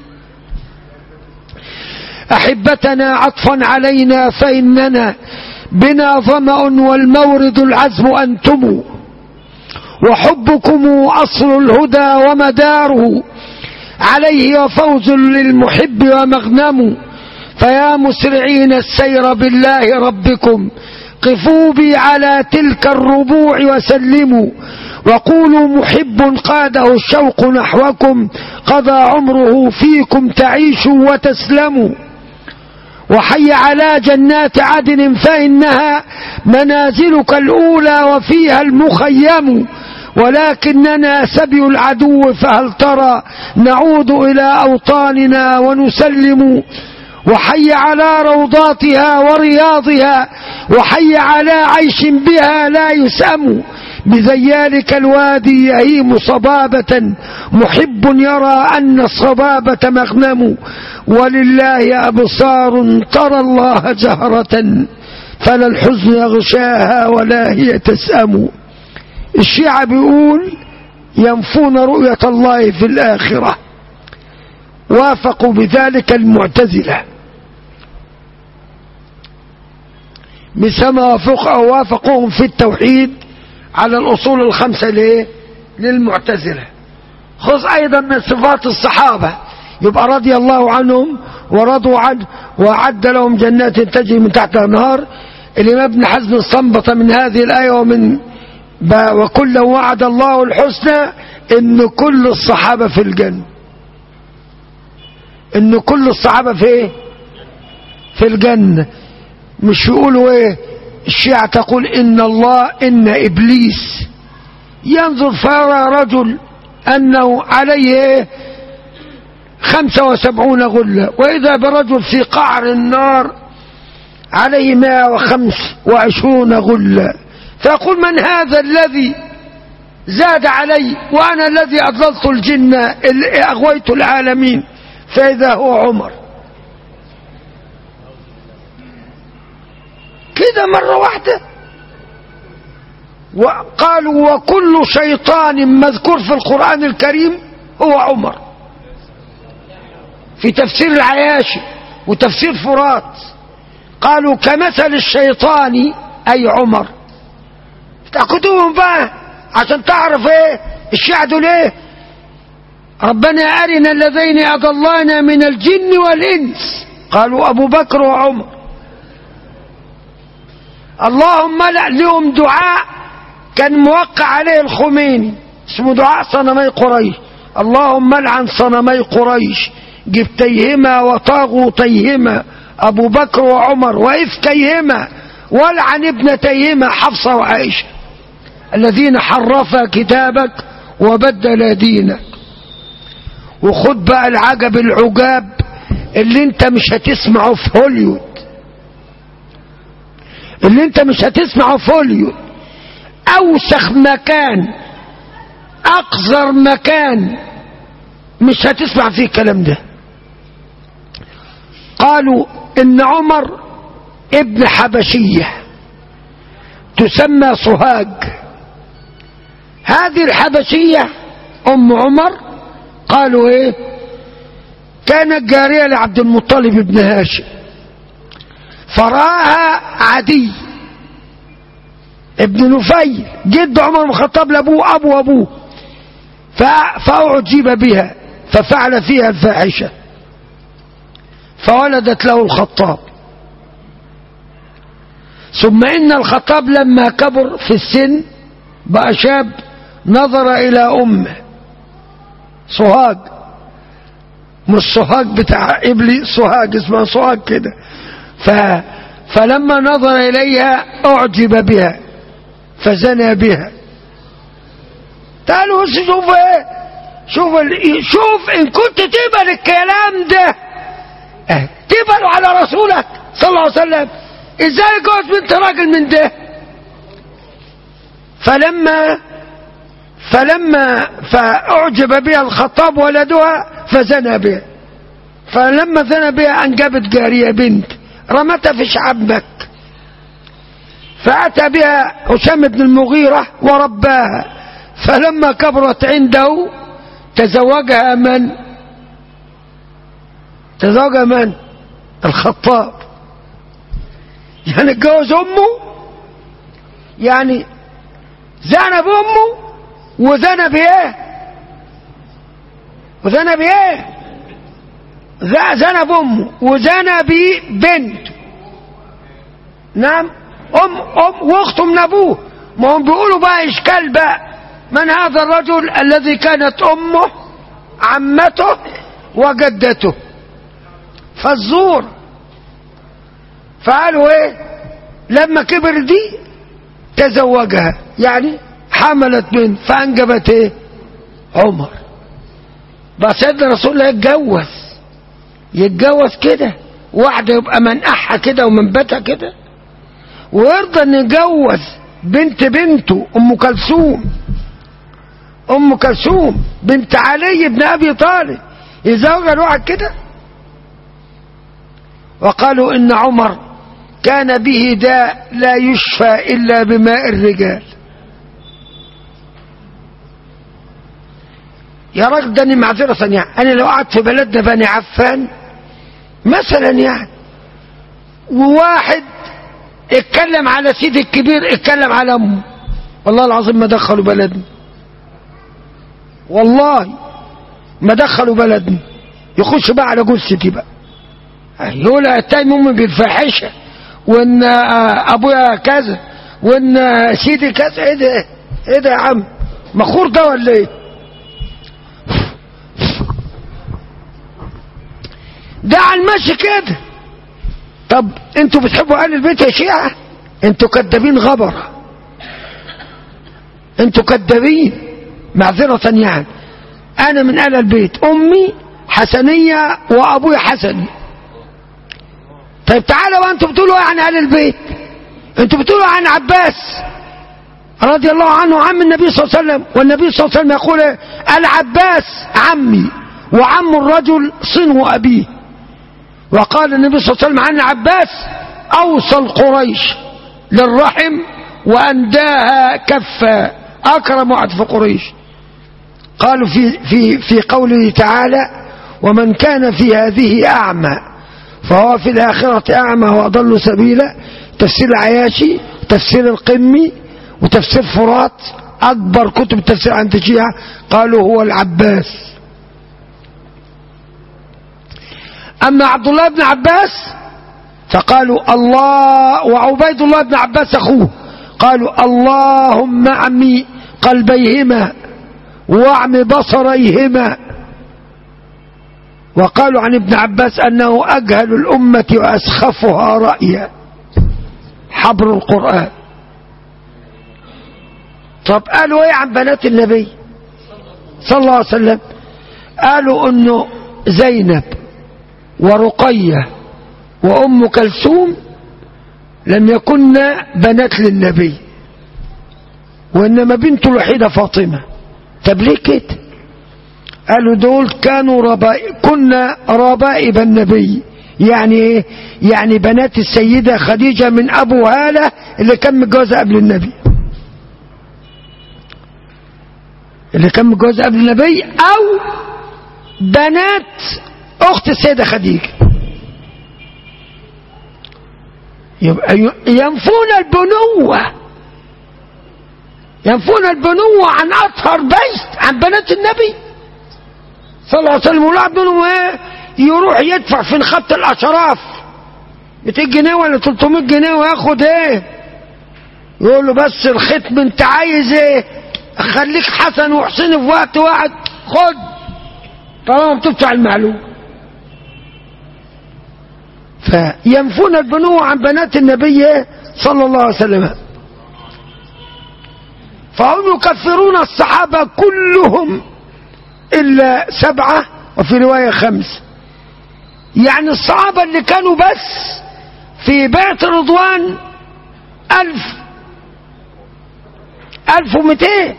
C: أحبتنا عطفا علينا فإننا بنا ظمأ والمورد العزم أنتم، وحبكم أصل الهدى ومداره، عليه وفوز للمحب ومغنم. فيا مسرعين السير بالله ربكم قفوا بي على تلك الربوع وسلموا، وقولوا محب قاده الشوق نحوكم قضى عمره فيكم تعيشوا وتسلموا. وحي على جنات عدن فإنها منازلك الأولى وفيها المخيم، ولكننا سبي العدو فهل ترى نعود إلى أوطاننا ونسلم. وحي على روضاتها ورياضها، وحي على عيش بها لا يسأم، بذيالك الوادي يهيم صبابة محب يرى أن الصبابة مغنم. ولله أبصار ترى الله جهرة فلا الحزن يغشاها ولا هي تسأم. الشيعة بيقول ينفون رؤية الله في الآخرة، وافقوا بذلك المعتزلة مثل وافق أو وافقوهم في التوحيد على الأصول الخمسة ليه؟ للمعتزلة. خذ أيضا من صفات الصحابة، يبقى رضي الله عنهم ورضوا عنه وأعد لهم جنات تجري من تحتها الأنهار. الإمام ابن حزم استنبط من هذه الآية ومن وكلا وعد الله الحسنى إن كل الصحابة في الجنة، إن كل الصحابة في إيه؟ في الجنة. مش يقولوا إيه؟ الشيعة تقول إن الله إن إبليس ينظر فيرى رجل أنه عليه خمسة وسبعون غلة، وإذا برجل في قعر النار عليه مائة وخمس وعشرون غلة، فيقول من هذا الذي زاد علي وأنا الذي أضللت الجن أغويت العالمين؟ فإذا هو عمر. كده مرة واحدة. وقالوا وكل شيطان مذكور في القرآن الكريم هو عمر، في تفسير العياشي وتفسير فرات قالوا كمثل الشيطان أي عمر. تأخذوهم بقى عشان تعرف ايه الشيعة دول ايه. ربنا أرنا الذين أضلانا من الجن والإنس، قالوا أبو بكر وعمر. اللهم لا لهم دعاء كان موقع عليه الخميني اسمه دعاء صنمي قريش، اللهم لعن صنمي قريش جبتيهما وطاغوتيهما أبو بكر وعمر وإفكيهما، ولعن ابنتيهما حفصة وعائشة الذين حرفا كتابك وبدل دينك. وخد بقى العجب العجاب اللي انت مش هتسمعه في هوليوود، اللي انت مش هتسمعه في هوليوود. اوسخ مكان اقذر مكان مش هتسمع فيه الكلام ده. قالوا ان عمر ابن حبشية تسمى صهاج. هذه الحبشية ام عمر قالوا ايه؟ كانت جارية لعبد المطلب ابن هاشم، فراها عدي ابن نفيل جد عمر بن الخطاب لابوه ابو ابوه، فاعجب بها ففعل فيها الفاحشة فولدت له الخطاب. ثم إن الخطاب لما كبر في السن بقى شاب، نظر إلى أمه سوهاج، مش سوهاج بتاع إبليس، سوهاج اسمها سوهاج كده. ف... فلما نظر إليها أعجب بها فزنى بها. تعالوا بس شوف ايه، شوف ال... شوف إن كنت تقبل الكلام ده اه. تقبله على رسولك صلى الله عليه وسلم، ازاي جوز بنت راجل من ده؟ فلما فلما فأعجب بها الخطاب ولدها فزنى بها. فلما زنى بها أنجبت جارية بنت رمتها في شعب مكة، فأتى بها هشام بن المغيرة ورباها. فلما كبرت عنده تزوجها من؟ تزوجها من؟ الخطاب. يعني اتجوز أمه، يعني زنى بأمه وزنى بإيه؟ وزنى بإيه؟ زنى بأمه وزنى ببنت. نعم، أم أم وأخته من أبوه. ما هم بيقولوا بقى إشكال بقى، من هذا الرجل الذي كانت أمه عمته وجدته؟ فالزور. فقالوا إيه؟ لما كبر دي تزوجها، يعني حملت بنت فأنجبت إيه؟ عمر. بس سيدنا رسول الله يتجوز يتجوز كده واحدة يبقى منقحها كده ومنبتها كده، ويرضى ان يتجوز بنت بنته ام كلثوم، ام كلثوم بنت علي بن ابي طالب، يزوجها الواحد كده؟ وقالوا ان عمر كان به داء لا يشفى الا بماء الرجال. يا راجل ده أنا معذرة يعني، أنا لو قعدت في بلدنا بني عفان مثلا يعني، وواحد اتكلم على سيدي الكبير اتكلم على أمه، والله العظيم ما دخلوا بلدنا، والله ما دخلوا بلدنا. يخش بقى على جثتي بقى، يقول اتهم أمي بالفاحشة، وإن أبويا كذا، وإن سيدي كذا. إيه ده؟ إيه ده يا عم؟ مخور ده ولا إيه؟ ده على المشي كده. طب انتوا بتحبوا اهل البيت يا شيعة؟ انتوا كدابين غبرة، انتوا كدابين معذرة يعني. انا من اهل البيت، امي حسنية وابويا حسني. طيب تعالوا انتوا بتقولوا عن اهل البيت، انتوا بتقولوا عن عباس رضي الله عنه عم النبي صلى الله عليه وسلم، والنبي صلى الله عليه وسلم يقول العباس عمي وعم الرجل صنو ابيه. وقال النبي صلى الله عليه وسلم عن عباس أوصل قريش للرحم وأنداها كفا، أكرم واحد في قريش. قالوا في, في, في قوله تعالى ومن كان في هذه أعمى فهو في الآخرة أعمى وأضل سبيلا. تفسير العياشي، تفسير القمي، وتفسير فرات، أكبر كتب التفسير عند الشيعة قالوا هو العباس. أما عبد الله بن عباس فقالوا الله، وعبيد الله بن عباس أخوه، قالوا اللهم اعمي قلبيهما واعم بصريهما. وقالوا عن ابن عباس أنه أجهل الأمة وأسخفها رأيا، حبر القرآن. طب قالوا ايه عن بنات النبي صلى الله عليه وسلم؟ قالوا انه زينب ورقية وأم كلثوم لم يكن بنات للنبي، وإنما بنته الوحيدة فاطمة. طب ليه كده؟ قالوا دول كانوا ربائب، كنا ربائب النبي. يعني ايه؟ يعني بنات السيدة خديجة من أبو هالة اللي كان متجوزها قبل النبي، اللي كان متجوزها قبل النبي، أو بنات أخت السيدة خديجة. يبقى ينفون البنوة، ينفون البنوة عن أطهر بيت، عن بنات النبي صلى الله عليه وسلم. ولا منهم ايه؟ يروح يدفع في خط الأشراف مئتين جنيه ولا ثلاثمائة جنيه وياخد ايه؟ يقول له بس الختم انت عايز ايه؟ اخليك حسن وحسين في وقت واحد، خد طالما بتدفع المعلوم. فينفون البنوة عن بنات النبي صلى الله عليه وسلم. فهم يكفرون الصحابة كلهم إلا سبعة وفي رواية خمس. يعني الصحابة اللي كانوا بس في بيت رضوان ألف ألف ومئتين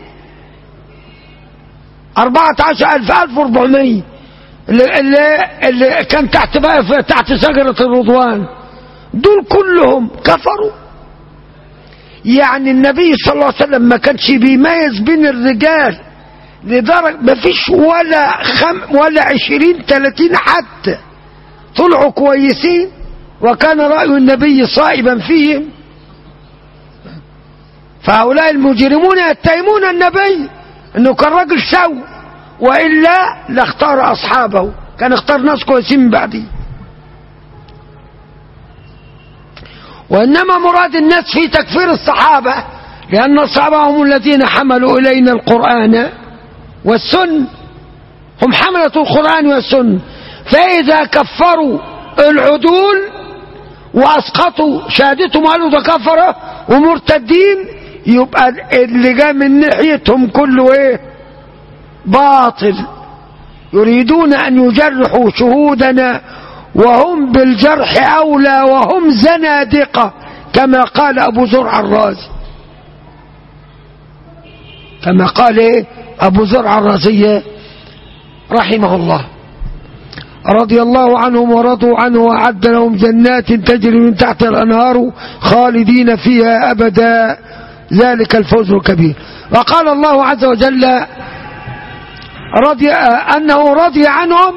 C: أربعة عشر ألف ألف وأربعمائة اللي, اللي, اللي كان تحت بقى تحت شجرة الرضوان دول كلهم كفروا. يعني النبي صلى الله عليه وسلم ما كانش بيميز بين الرجال لدرجة ما فيش ولا خم ولا عشرين ثلاثين حتى طلعوا كويسين، وكان رأي النبي صائبا فيهم. فهؤلاء المجرمون يتهمون النبي انه كان راجل سوء، وإلا لاختار أصحابه، كان اختار ناس كويسين من بعده. وإنما مراد الناس في تكفير الصحابة لأن الصحابة هم الذين حملوا إلينا القرآن والسنة، هم حملة القرآن والسنة. فإذا كفروا العدول وأسقطوا شهادتهم وقالوا ده كفرة ومرتدين، يبقى اللي جاء من ناحيتهم كله ايه؟ باطل. يريدون أن يجرحوا شهودنا وهم بالجرح أولى وهم زنادقة، كما قال أبو زرع الرازي، كما قال إيه؟ أبو زرع الرازي رحمه الله رضي الله عنهم ورضوا عنه وأعد لهم جنات تجري من تحت الأنهار خالدين فيها أبدا، ذلك الفوز الكبير. وقال الله عز وجل رضي أنه رضي عنهم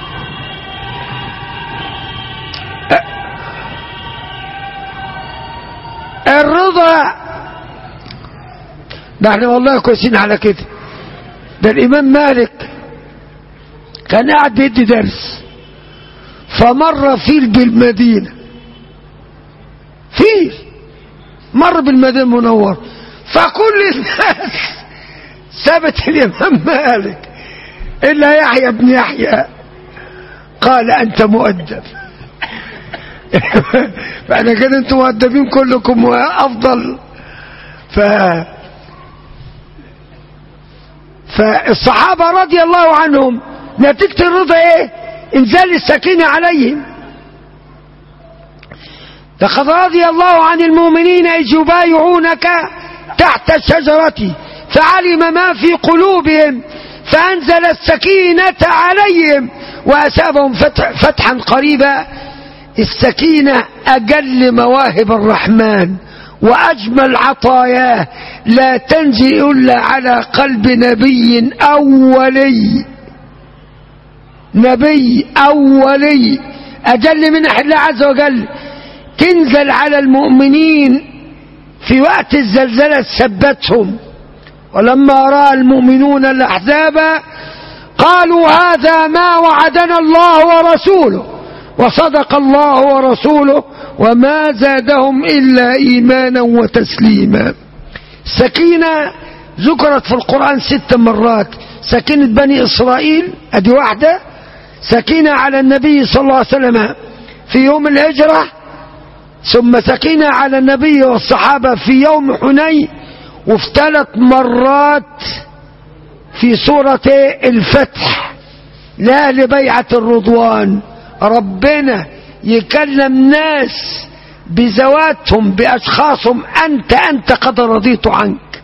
C: الرضا. ده احنا والله كويسين على كده. ده الإمام مالك كان قاعد بيدي درس، فمر فيل بالمدينة، فيل مر بالمدينة المنورة، فكل الناس سابت الإمام مالك إلا يحيى بن يحيى، قال أنت مؤدب. فأنا كده أنتم مؤدبين كلكم أفضل. ف فالصحابة رضي الله عنهم نتيجة الرضا ايه؟ انزال السكينة عليهم. لقد رضي الله عن المؤمنين إذ يبايعونك تحت الشجرة فعلم ما في قلوبهم فأنزل السكينة عليهم وأسابهم فتح فتحا قريبا. السكينة أجل مواهب الرحمن وأجمل عطاياه، لا تنزل إلا على قلب نبي أولي، نبي أولي أجل من الله عز وجل. تنزل على المؤمنين في وقت الزلزلة ثبتهم. ولما رأى المؤمنون الأحزاب قالوا هذا ما وعدنا الله ورسوله وصدق الله ورسوله وما زادهم إلا إيمانا وتسليما. سكينة ذكرت في القرآن ست مرات، سكينة بني إسرائيل أدي واحدة، سكينة على النبي صلى الله عليه وسلم في يوم الهجرة، ثم سكينة على النبي والصحابة في يوم حنين، وفي ثلاث مرات في سورة الفتح لأهل بيعة الرضوان. ربنا يكلم ناس بذواتهم بأشخاصهم، أنت أنت قد رضيت عنك.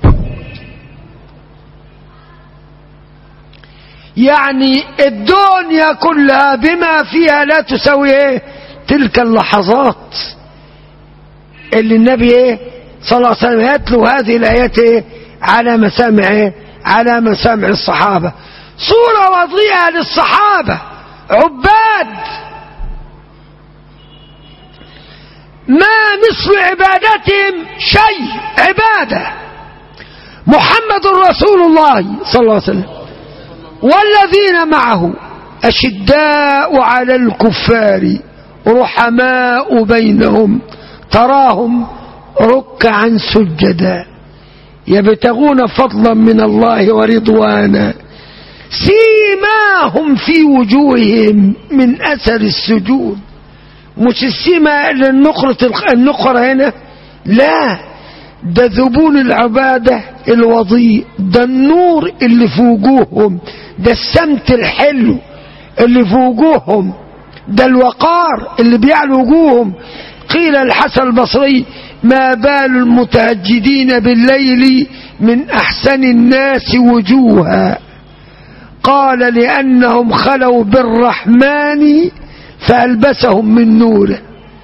C: يعني الدنيا كلها بما فيها لا تساوي ايه؟ تلك اللحظات اللي النبي ايه صلى الله عليه وسلم يتلو هذه الآيات ايه على مسامع ايه على مسامع الصحابة. صورة وضيئة للصحابة عباد، ما مثل عبادتهم شيء عبادة. محمد رسول الله صلى الله عليه وسلم والذين معه أشداء على الكفار رحماء بينهم تراهم ركعا سجدا يبتغون فضلا من الله ورضوانا سيماهم في وجوههم من أثر السجود. مش السيما للنقرة النقرة هنا، لا، ده ذبون العبادة الوضيء، ده النور اللي في وجوههم، ده السمت الحلو اللي في وجوههم، ده الوقار اللي بيعلو وجوههم. قيل الحسن البصري ما بال المتهجدين بالليل من أحسن الناس وجوها؟ قال لأنهم خلوا بالرحمن فألبسهم من نوره.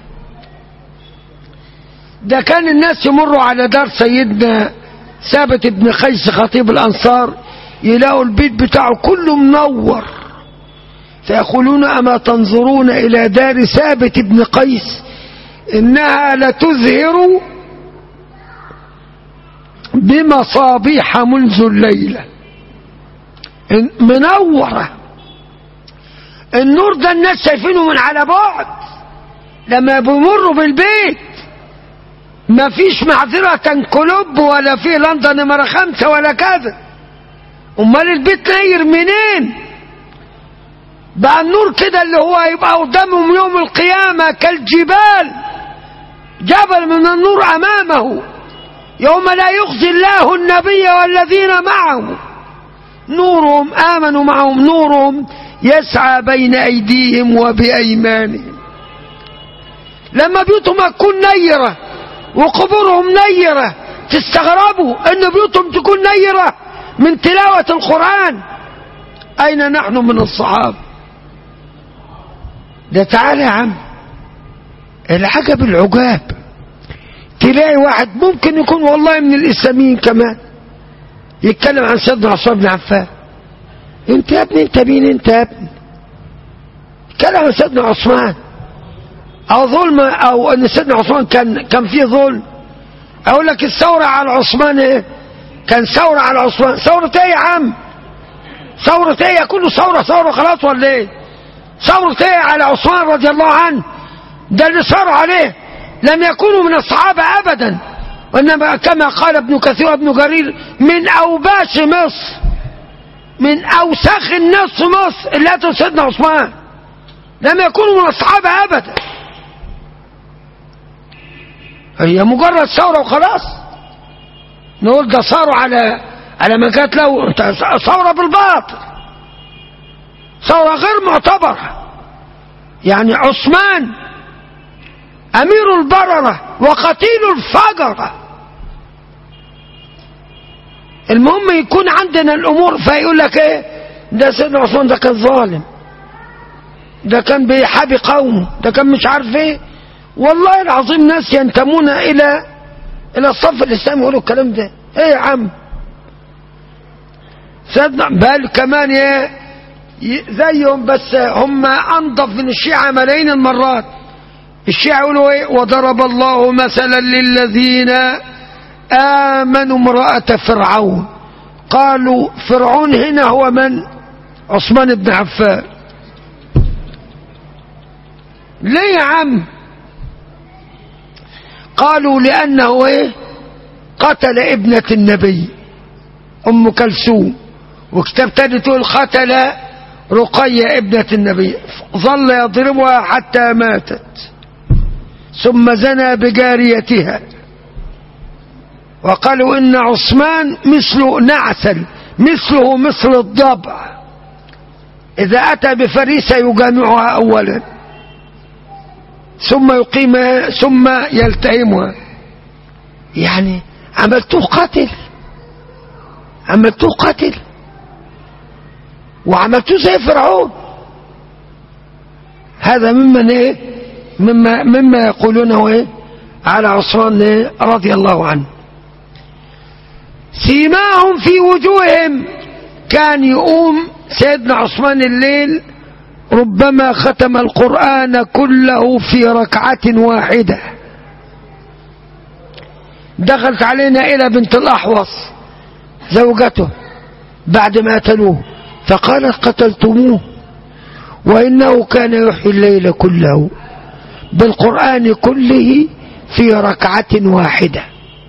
C: ده كان الناس يمروا على دار سيدنا ثابت بن قيس خطيب الأنصار يلاقوا البيت بتاعه كله منور، فيقولون أما تنظرون إلى دار ثابت بن قيس إنها لتزهر بمصابيح منذ الليلة، منورة. النور ده الناس شايفينه من على بعد، لما بيمروا بالبيت ما فيش معذرة كلوب ولا في لندن نمرة خمسة ولا كذا. امال البيت ناير منين؟ بقى النور كده اللي هو يبقى قدامهم يوم القيامة كالجبال، جبل من النور امامه يوم لا يخزي الله النبي والذين معه نورهم آمنوا معهم نورهم يسعى بين أيديهم وبأيمانهم. لما بيوتهم تكون نيرة وقبورهم نيرة تستغربوا أن بيوتهم تكون نيرة من تلاوة القرآن. أين نحن من الصحابة؟ ده تعالى يا عم، العجب العجاب تلاقي واحد ممكن يكون والله من الإسلاميين كمان يتكلم عن سيدنا عثمان بن عفان. انت يا ابني انت مين انت يا ابني؟ يتكلم عن سيدنا عثمان او ظلم، او ان سيدنا عثمان كان كان فيه ظلم. اقول لك الثوره على عثمان ايه؟ كان ثوره على عثمان. ثوره ايه يا عم؟ ثوره ايه؟ كله ثوره ثوره خلاص ولا ايه؟ ثوره ايه على عثمان رضي الله عنه؟ ده اللي صار عليه لم يكونوا من الصحابه ابدا، وإنما كما قال ابن كثير وابن جرير من أوباش مصر، من أوساخ الناس في مصر اللي أتوا سيدنا عثمان، لم يكونوا من الصحابة أبدا. هي مجرد ثورة وخلاص، نقول ده صاروا على على ما كانت له ثورة بالباطل، ثورة غير معتبرة. يعني عثمان أمير البررة وقتيل الفجرة. المهم يكون عندنا الأمور فيقول لك إيه؟ ده سيدنا عثمان ده كان ظالم، ده كان بيحابي قومه، ده كان مش عارف إيه. والله العظيم ناس ينتمون إلى إلى الصف الإسلامي يقولوا الكلام ده. إيه يا عم؟ سيدنا بل كمان إيه زيهم، بس هم أنظف من الشيعة ملايين المرات. الشيعة يقولوا ايه؟ وضرب الله مثلا للذين آمنوا امرأة فرعون. قالوا فرعون هنا هو من؟ عثمان بن عفان. ليه يا عم؟ قالوا لأنه ايه؟ قتل ابنة النبي أم كلثوم، وكتاب تاني تقول قتل رقية ابنة النبي، ظل يضربها حتى ماتت، ثم زنى بجاريتها. وقالوا إن عثمان مثل نعسل، مثله مثل الضبع، إذا أتى بفريسة يجامعها أولا ثم يقيمها ثم يلتهمها. يعني عملتوه قتل، عملتوه قتل وعملتوه زي فرعون. هذا ممن ايه؟ مما مما يقولونه ايه على عثمان إيه؟ رضي الله عنه. سيماهم في وجوههم، كان يقوم سيدنا عثمان الليل ربما ختم القرآن كله في ركعة واحدة. دخلت علينا إلى بنت الأحوص زوجته بعد ما قتلوه، فقالت قتلتموه وإنه كان يحيي الليل كله بالقرآن كله في ركعة واحدة.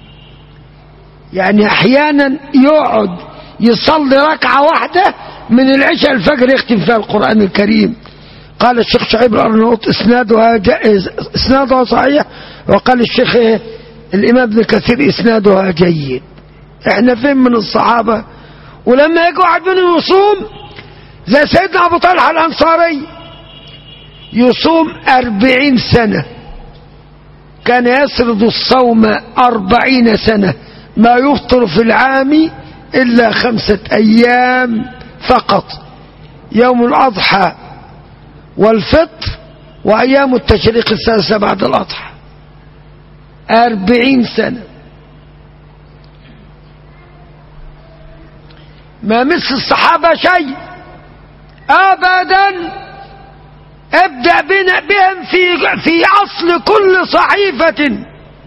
C: يعني أحيانا يقعد يصلي ركعة واحدة من العشاء الفجر يختم فيها القرآن الكريم. قال الشيخ شعيب الأرناؤوط إسنادها إسنادها صحيح، وقال الشيخ الإمام ابن كثير إسنادها جيد. إحنا فين من الصحابة؟ ولما يجي واحد منهم يصوم زي سيدنا أبو طلحة الأنصاري يصوم أربعين سنة، كان يسرد الصوم أربعين سنة، ما يفطر في العام إلا خمسة أيام فقط، يوم الأضحى والفطر وأيام التشريق السادسة بعد الأضحى. أربعين سنة، ما مثل الصحابة شيء أبدا. ابدأ بنا بهم في في أصل كل صحيفة،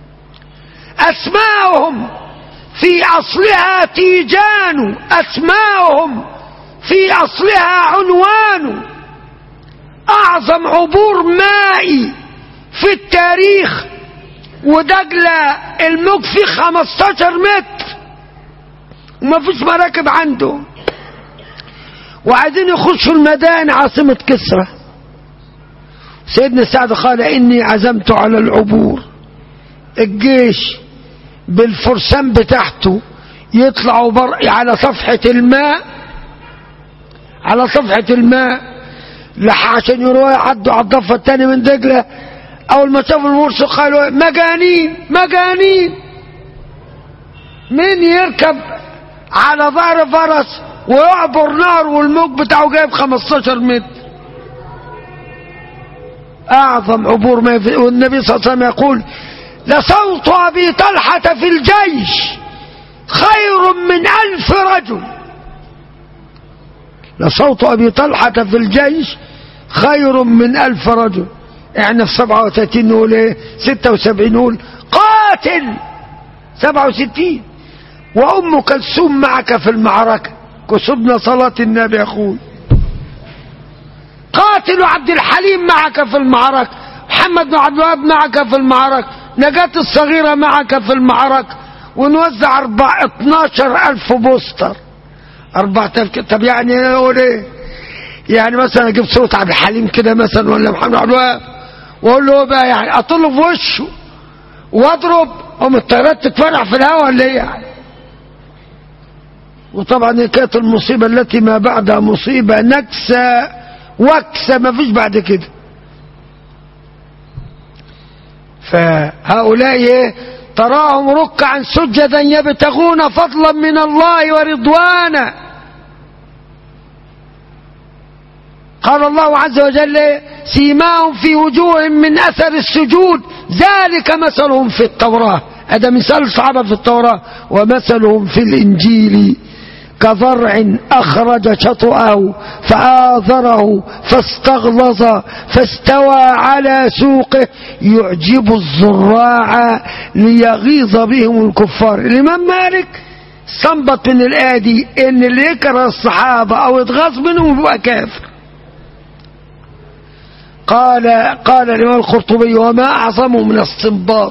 C: أسماؤهم في أصلها تيجان، أسماؤهم في أصلها عنوان. أعظم عبور مائي في التاريخ، ودجلة الموج فيه خمستاشر متر وما فيش مراكب عنده، وعايزين يخشوا المدائن عاصمة كسرى. سيدنا سعد قال إني عزمت على العبور. الجيش بالفرسان بتاعته يطلعوا بر... على صفحة الماء، على صفحة الماء عشان يروحوا يعدوا على الضفة الثانية من دجلة. أول ما شافوا المرسل قالوا مجانين مجانين، مين يركب على ظهر فرس ويعبر نار والموج بتاعه جايب خمستاشر متر؟ أعظم عبور ما في. والنبي صلى الله عليه وسلم يقول لصوت أبي طلحة في الجيش خير من ألف رجل. لصوت أبي طلحة في الجيش خير من ألف رجل. احنا في سبعة وثلاثين نقول ايه، ستة وسبعين نقول قاتل، سبعة وستين وأم كلثوم معك في المعركة، كسبنا صلاة النبي أخوي. قاتل عبد الحليم معك في المعركة، محمد بن عبد الوهاب معك في المعركة، نجاة الصغيرة معك في المعركة، ونوزع أربع اتناشر ألف بوستر، أربعة آلاف. طب يعني نقول ايه؟ يعني مثلا اجيب صوت عبد الحليم كده مثلا ولا محمد عبد الوهاب واقول له بقى يعني اطله في وشه واضرب، ام الطيارات تتفرع في الهواء ولا ايه يعني؟ وطبعا كانت المصيبه التي ما بعدها مصيبه، نكسه وكسه ما فيش بعد كده. فهؤلاء تراهم ركعا سجدا يبتغون فضلا من الله ورضوانا. قال الله عز وجل سيماهم في وجوههم من أثر السجود ذلك مثلهم في التوراة. هذا مثال الصحابة في التوراة. ومثلهم في الإنجيل كزرع أخرج شطأه فآذره فاستغلظ فاستوى على سوقه يعجب الزراع ليغيظ بهم الكفار. الإمام مالك استنبط من الآية دي إن اللي يكره الصحابة أو يتغاظ منهم يبقى كافر. قال قال الإمام القرطبي وما أعظمه من استنباط.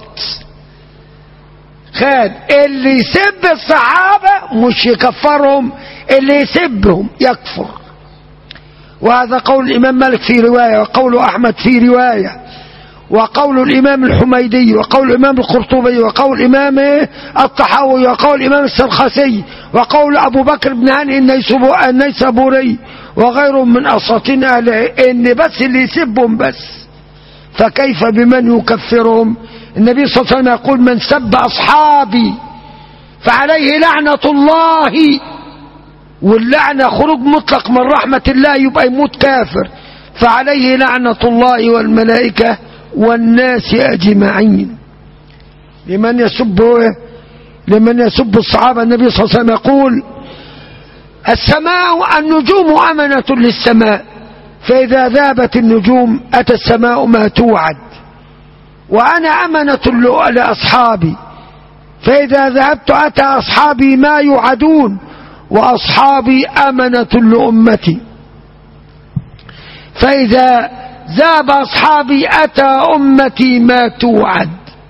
C: خان اللي يسب الصحابة مش يكفرهم، اللي يسبهم يكفر. وهذا قول الإمام مالك في رواية، وقول أحمد في رواية، وقول الإمام الحميدي، وقول الإمام القرطبي، وقول الإمام الطحاوي، وقول الإمام السرخسي، وقول أبو بكر بن هاني النيسابوري وغيرهم من أساطين أهله، إن بس اللي يسبهم بس، فكيف بمن يكفرهم؟ النبي صلى الله عليه وسلم يقول من سب أصحابي فعليه لعنة الله، واللعنة خروج مطلق من رحمة الله يبقى يموت كافر، فعليه لعنة الله والملائكة والناس أجمعين. لمن يسب لمن يسب الصحابة النبي صلى الله عليه وسلم يقول السماء النجوم أمنة للسماء، فإذا ذابت النجوم أتى السماء ما توعد، وأنا أمنة لأصحابي، فإذا ذهبت أتى أصحابي ما يوعدون، وأصحابي أمنة لأمتي، فإذا ذهب أصحابي أتى أمتي ما توعد.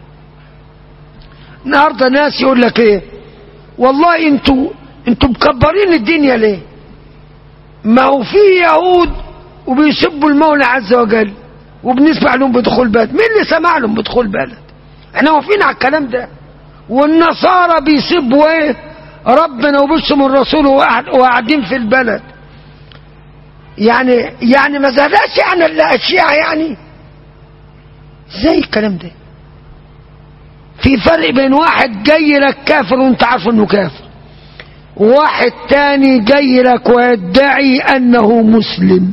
C: النهارده ناس يقول لك ايه، والله انتوا انتوا مكبرين الدنيا ليه؟ ما هو في يهود وبيسبوا المولى عز وجل وبنسمع لهم بدخول بلد. مين اللي سمع لهم بدخول بلد؟ احنا واقفين على الكلام ده. والنصارى بيسبوا ايه؟ ربنا وبيشتموا الرسول وقاعدين في البلد. يعني يعني ما زادش يعني الاشياء يعني زي الكلام ده. في فرق بين واحد جاي لك كافر وانت عارف انه كافر، وواحد تاني جاي لك ويدعي انه مسلم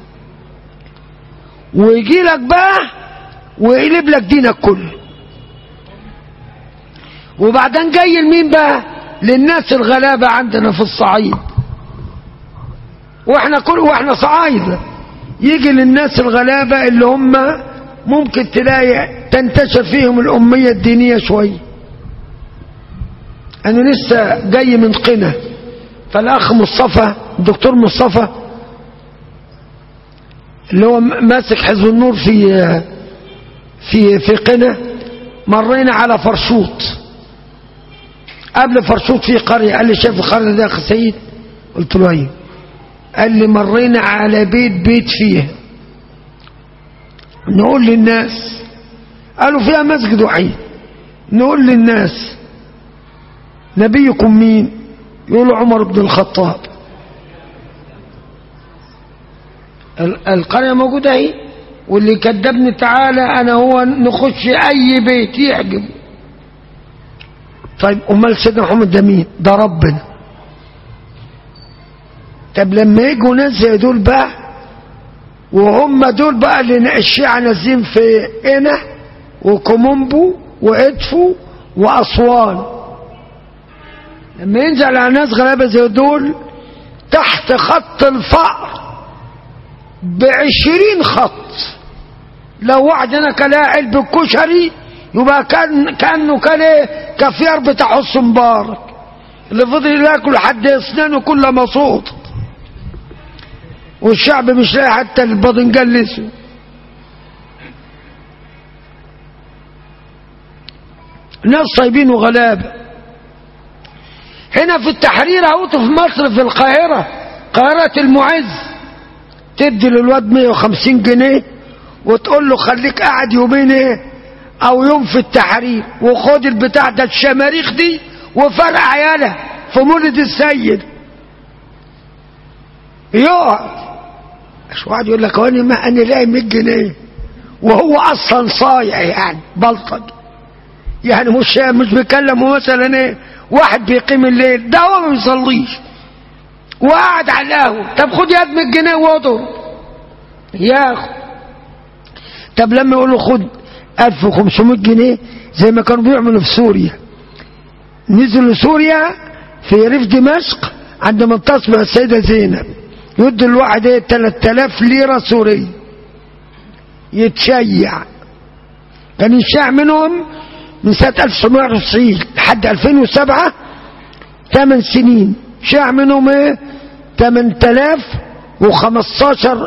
C: ويجي لك بقى ويقلب لك دينك كله. وبعدين جاي لمين بقى؟ للناس الغلابة عندنا في الصعيد، واحنا كل واحنا صعايدة. يجي للناس الغلابة اللي هم ممكن تلاقي تنتشر فيهم الأمية الدينية شوية. أنا لسه جاي من قنا، فالأخ مصطفى الدكتور مصطفى اللي هو ماسك حزب النور في في في قنا، مرينا على فرشوط. قبل فرشوط في قرية، قال لي شايف القرية ده يا أخي سيد؟ قلت له أيوه. قال لي مرينا على بيت بيت فيه، نقول للناس، قالوا فيها مسجد وحيد، نقول للناس نبيكم مين؟ يقولوا عمر بن الخطاب. القرية موجودة اهي، واللي كذبني تعالى انا هو نخش اي بيت يعجب. طيب امال سيدنا محمد ده مين؟ ده ربنا. طب لما يجوا ناس زي دول بقى، وهم دول بقى اللي الشيعة نازلين في قنا وكومومبو وادفو واسوان، لما ينزل على ناس غلابة زي دول تحت خط الفقر بعشرين خط، لو واحد هنا كان علبة كشري يبقى كان كأنه كان ايه؟ كفيار بتاع حسن مبارك اللي فضل ياكل لحد اسنانه كلها مصوت، والشعب مش لاقي حتى الباذنجان الاسود. ناس طيبين وغلابه. هنا في التحرير اهوت في مصر في القاهره، قاهره المعز، تدي للواد مية وخمسين جنيه وتقول له خليك قاعد يومين ايه او يوم في التحرير، وخد البتاع ده الشماريخ دي وفرق عياله في مولد السيد. يقعد مش واحد يقول لك وانا ما انا لاقي مية جنيه وهو اصلا صايع يعني بلطج، يعني مش مش بيكلم مثلا ايه واحد بيقيم الليل، ده هو ما بيصليش وقاعد على القهوه. طب خد يد مية جنيه واضرب ياخد. طب لما يقول له خد ألف وخمسمية جنيه زي ما كانوا بيعملوا في سوريا، نزلوا سوريا في ريف دمشق عند منطقه اسمها السيده زينب، يدوا الواحد ايه ثلاثة آلاف ليره سوريه يتشيع. كان يشيع منهم من سنه ألف وتسعمائة وواحد وتسعين لحد ألفين وسبعة ثمان سنين، شاع منهم ايه ثمانية آلاف وخمستاشر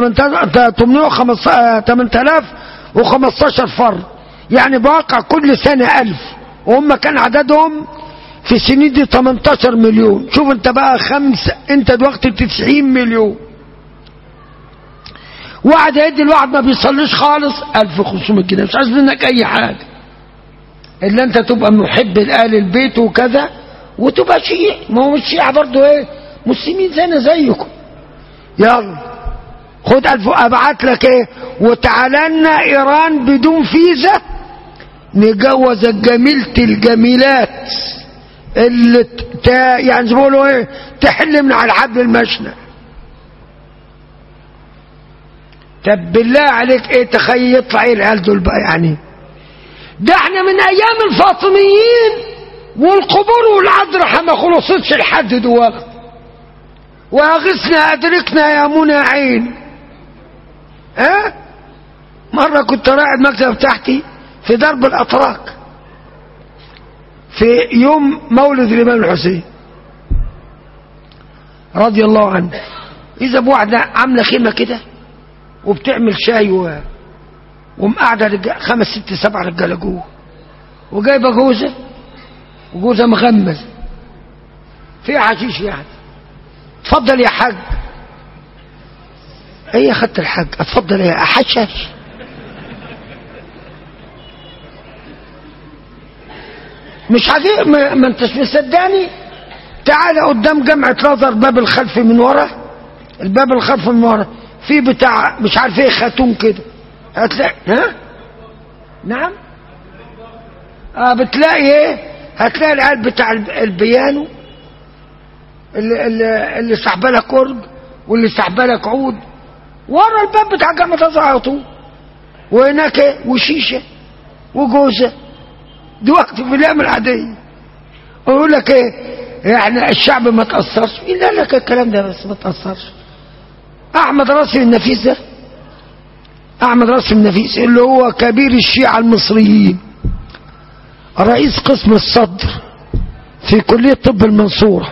C: ثمانية آلاف وخمستاشر فرد، يعني بواقع كل سنه ألف، وهم كان عددهم في السنين دي تمنتاشر مليون. شوف انت بقى خمسة، انت دلوقتي تسعين مليون. واحد يدي الواحد ما بيصليش خالص ألف وخمسمائة جنيه، مش عايز منك اي حاجه الا انت تبقى محب لآل البيت وكذا وتبقى شيعي. ما هو الشيعة برضه ايه مسلمين زينا زيكم. يلا خد ألف ابعت لك ايه وتعالى لنا ايران بدون فيزا نجوزك جميلة الجميلات اللي تا يعني بيقولوا ايه تحل من على حبل المشنق. طب بالله عليك ايه تخيل يطلع ايه العيال دول بقى؟ يعني ده احنا من ايام الفاطميين والقبور والعذراء ما خلصتش لحد دلوقتي. واغثنا ادركنا يا منى عين. ها أه؟ مره كنت رايح المكتب تحتي في درب الاتراك في يوم مولد الامام الحسين رضي الله عنه، اذا بواحده عامله خيمه كده وبتعمل شاي و... ومقعدة رجال خمس ست سبع رجالة جوه، وجايبة جوزة وجوزة مغمز في حشيش يعني. اتفضل يا حاج. ايه خدت الحاج؟ اتفضل يا حشش. مش حقيقي، ما, ما انتش مصدقني. تعالى قدام جامعة الازهر باب الخلف من ورا، الباب الخلف من ورا في بتاع مش عارف ايه خاتون كده، هتلاقي ها نعم اه بتلاقي ايه، هتلاقي العيال بتاع البيانو اللي اللي, اللي سحبه لك كرد واللي سحبه لك عود ورا الباب بتاع جامعة الازهر على طول. وهناك ايه وشيشه وجوزه دلوقتي في الايام العاديه. اقول لك ايه يعني الشعب ما تاثرش الا لك الكلام ده بس ما تاثرش. احمد راسم النفيس ده، احمد راسم النفيس اللي هو كبير الشيعة المصريين، رئيس قسم الصدر في كلية طب المنصورة،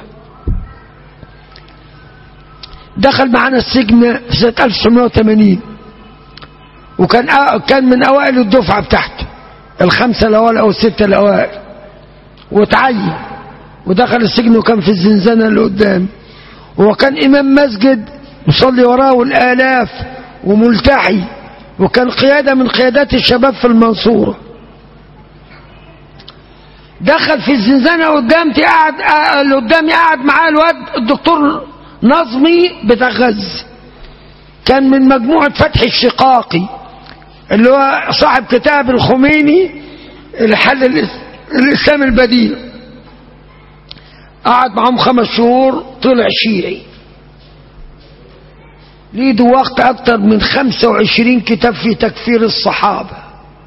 C: دخل معنا السجن في سنة ألف وتسعمائة وثمانين، وكان كان من اوائل الدفعة بتاعته الخمسة الاوائل او الستة الاوائل، وتعين ودخل السجن وكان في الزنزانة اللي قدام، وكان امام مسجد يصلي وراه الالاف وملتحي، وكان قيادة من قيادات الشباب في المنصورة. دخل في الزنزانة قدامتي، قاعد اللي قدامي قاعد معاه الواد الدكتور نظمي بتاع غز، كان من مجموعة فتح الشقاقي اللي هو صاحب كتاب الخميني الحل الإسلام البديل. قعد معهم خمس شهور، طلع شيعي، ليه وقت أكتر من خمسة وعشرين كتاب في تكفير الصحابة.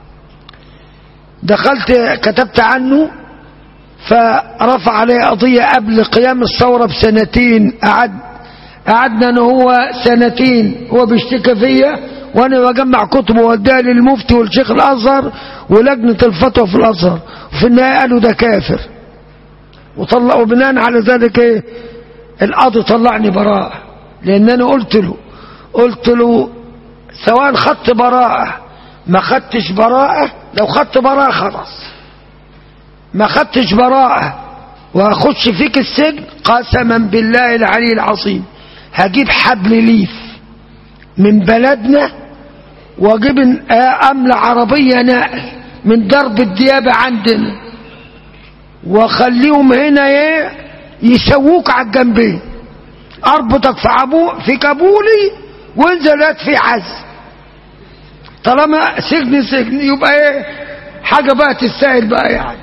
C: دخلت كتبت عنه، فرفع عليه قضية قبل قيام الثورة بسنتين، قعد قعدنا أنا هو سنتين، هو بيشتكى فيا وأنا بجمع كتب ووديها للمفتي والشيخ الأزهر ولجنة الفتوى في الأزهر، وفي النهاية قالوا ده كافر وطلعوا. بناء على ذلك ايه القاضي طلعني براءة، لأن أنا قلت له قلت له سواء خدت براءة ما خدتش براءة، لو خدت براءة خلاص، ما خدتش براءة وهخش فيك السجن قسما بالله العلي العظيم هجيب حبل ليف من بلدنا واجيب أمل عربية نقل من درب الديابة عندنا واخليهم هنا ايه يسووك على الجنبين، اربطك في عبو في كابولي وانزل في عز. طالما سجن سجن يبقى ايه حاجة بقى تستاهل بقى يعني.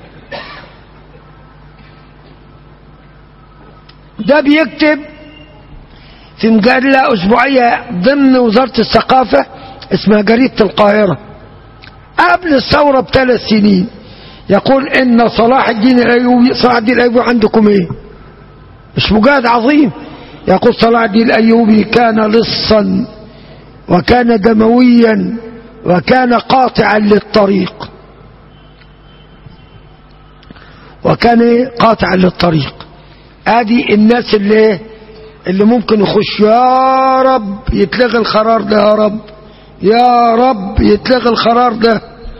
C: ده بيكتب في مجلة أسبوعية ضمن وزارة الثقافة اسمها جريدة القاهرة قبل الثورة بثلاث سنين، يقول إن صلاح الدين الأيوبي، صلاح الدين الأيوبي عندكم إيه؟ مش مجاهد عظيم؟ يقول صلاح الدين الأيوبي كان لصا وكان دمويا وكان قاطعا للطريق، وكان قاطعا للطريق. ادي الناس اللي اللي ممكن يخش يا رب يتلغي القرار ده، يا رب يا رب يتلغي القرار ده.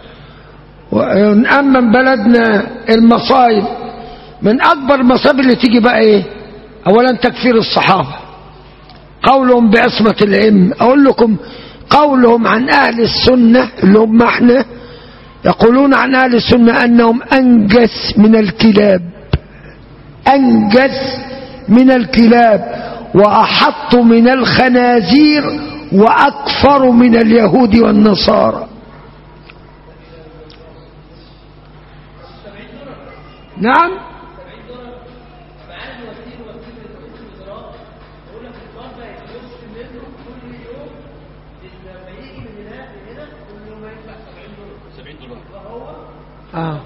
C: ونأمن بلدنا المصايب، من اكبر المصايب اللي تيجي بقى ايه؟ اولا تكفير الصحابة، قولهم بعصمة الائمة. اقول لكم قولهم عن اهل السنة اللي هم احنا، يقولون عن اهل السنة انهم انجس من الكلاب، انجس من الكلاب واحط من الخنازير واكفر من اليهود والنصارى. نعم آه.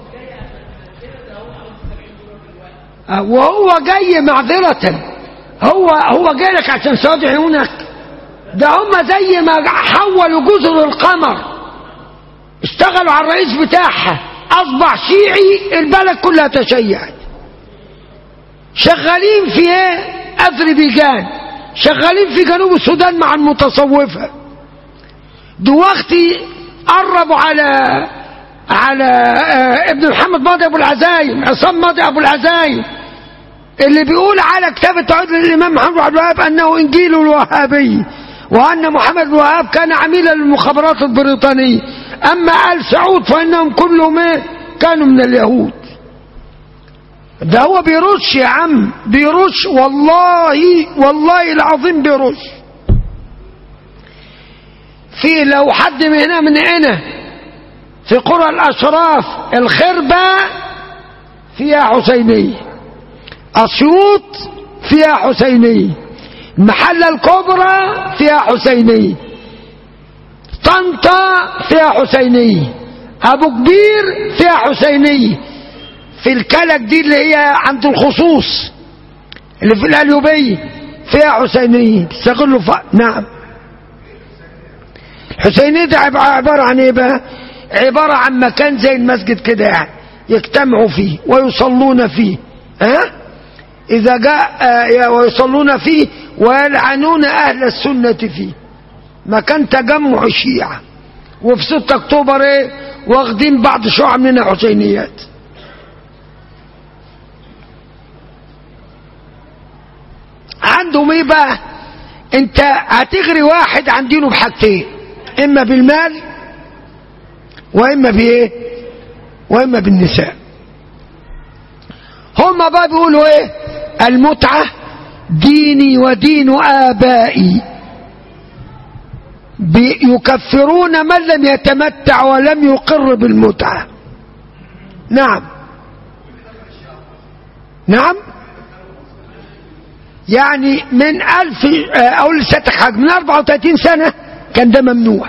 C: آه. وهو جاي معذرة، هو هو جاي لك عشان سواد عيونك. ده هم زي ما حولوا جزر القمر اشتغلوا على الرئيس بتاعها اصبح شيعي، البلد كلها تشيعت. شغالين في ايه؟ اذربيجان، شغالين في جنوب السودان مع المتصوفة. دلوقتي قربوا على على آه ابن محمد ماضي ابو العزايم، عصام ماضي ابو العزايم، اللي بيقول على كتاب التوحيد للامام محمد عبد الوهاب انه انجيل الوهابي، وان محمد بن الوهاب كان عميلا للمخابرات البريطانيه. اما آل سعود فانهم كلهم كانوا من اليهود. ده هو بيرش يا عم، بيرش والله والله العظيم بيرش. في لو حد من هنا من هنا في قرى الاشراف، الخربة فيها حسينية، اسيوط فيها حسينية، المحلة الكبرى فيها حسينية، طنطا فيها حسينية، ابو كبير فيها حسينية، في الكلك دي اللي هي عند الخصوص اللي في القليوبية فيها حسينية بيستغلوا ف... نعم. الحسينية ده عبارة عن ايه بقى؟ عبارة عن مكان زي المسجد كده يعني يجتمعوا فيه ويصلون فيه، ها أه؟ إذا جاء آه ويصلون فيه ويلعنون أهل السنة فيه. مكان تجمع الشيعة. وفي ستة أكتوبر ايه واخدين بعض شعب من الحسينيات. عندهم ايه بقى؟ انت هتغري واحد عن دينه بحاجتين، اما بالمال واما بايه؟ واما بالنساء. هم بقى بيقولوا ايه؟ المتعة ديني ودين آبائي، يكفرون من لم يتمتع ولم يقر بالمتعة. نعم نعم. يعني من ألف أقول لساتك حاجة، من أربعة وثلاثين سنة كان ده ممنوع.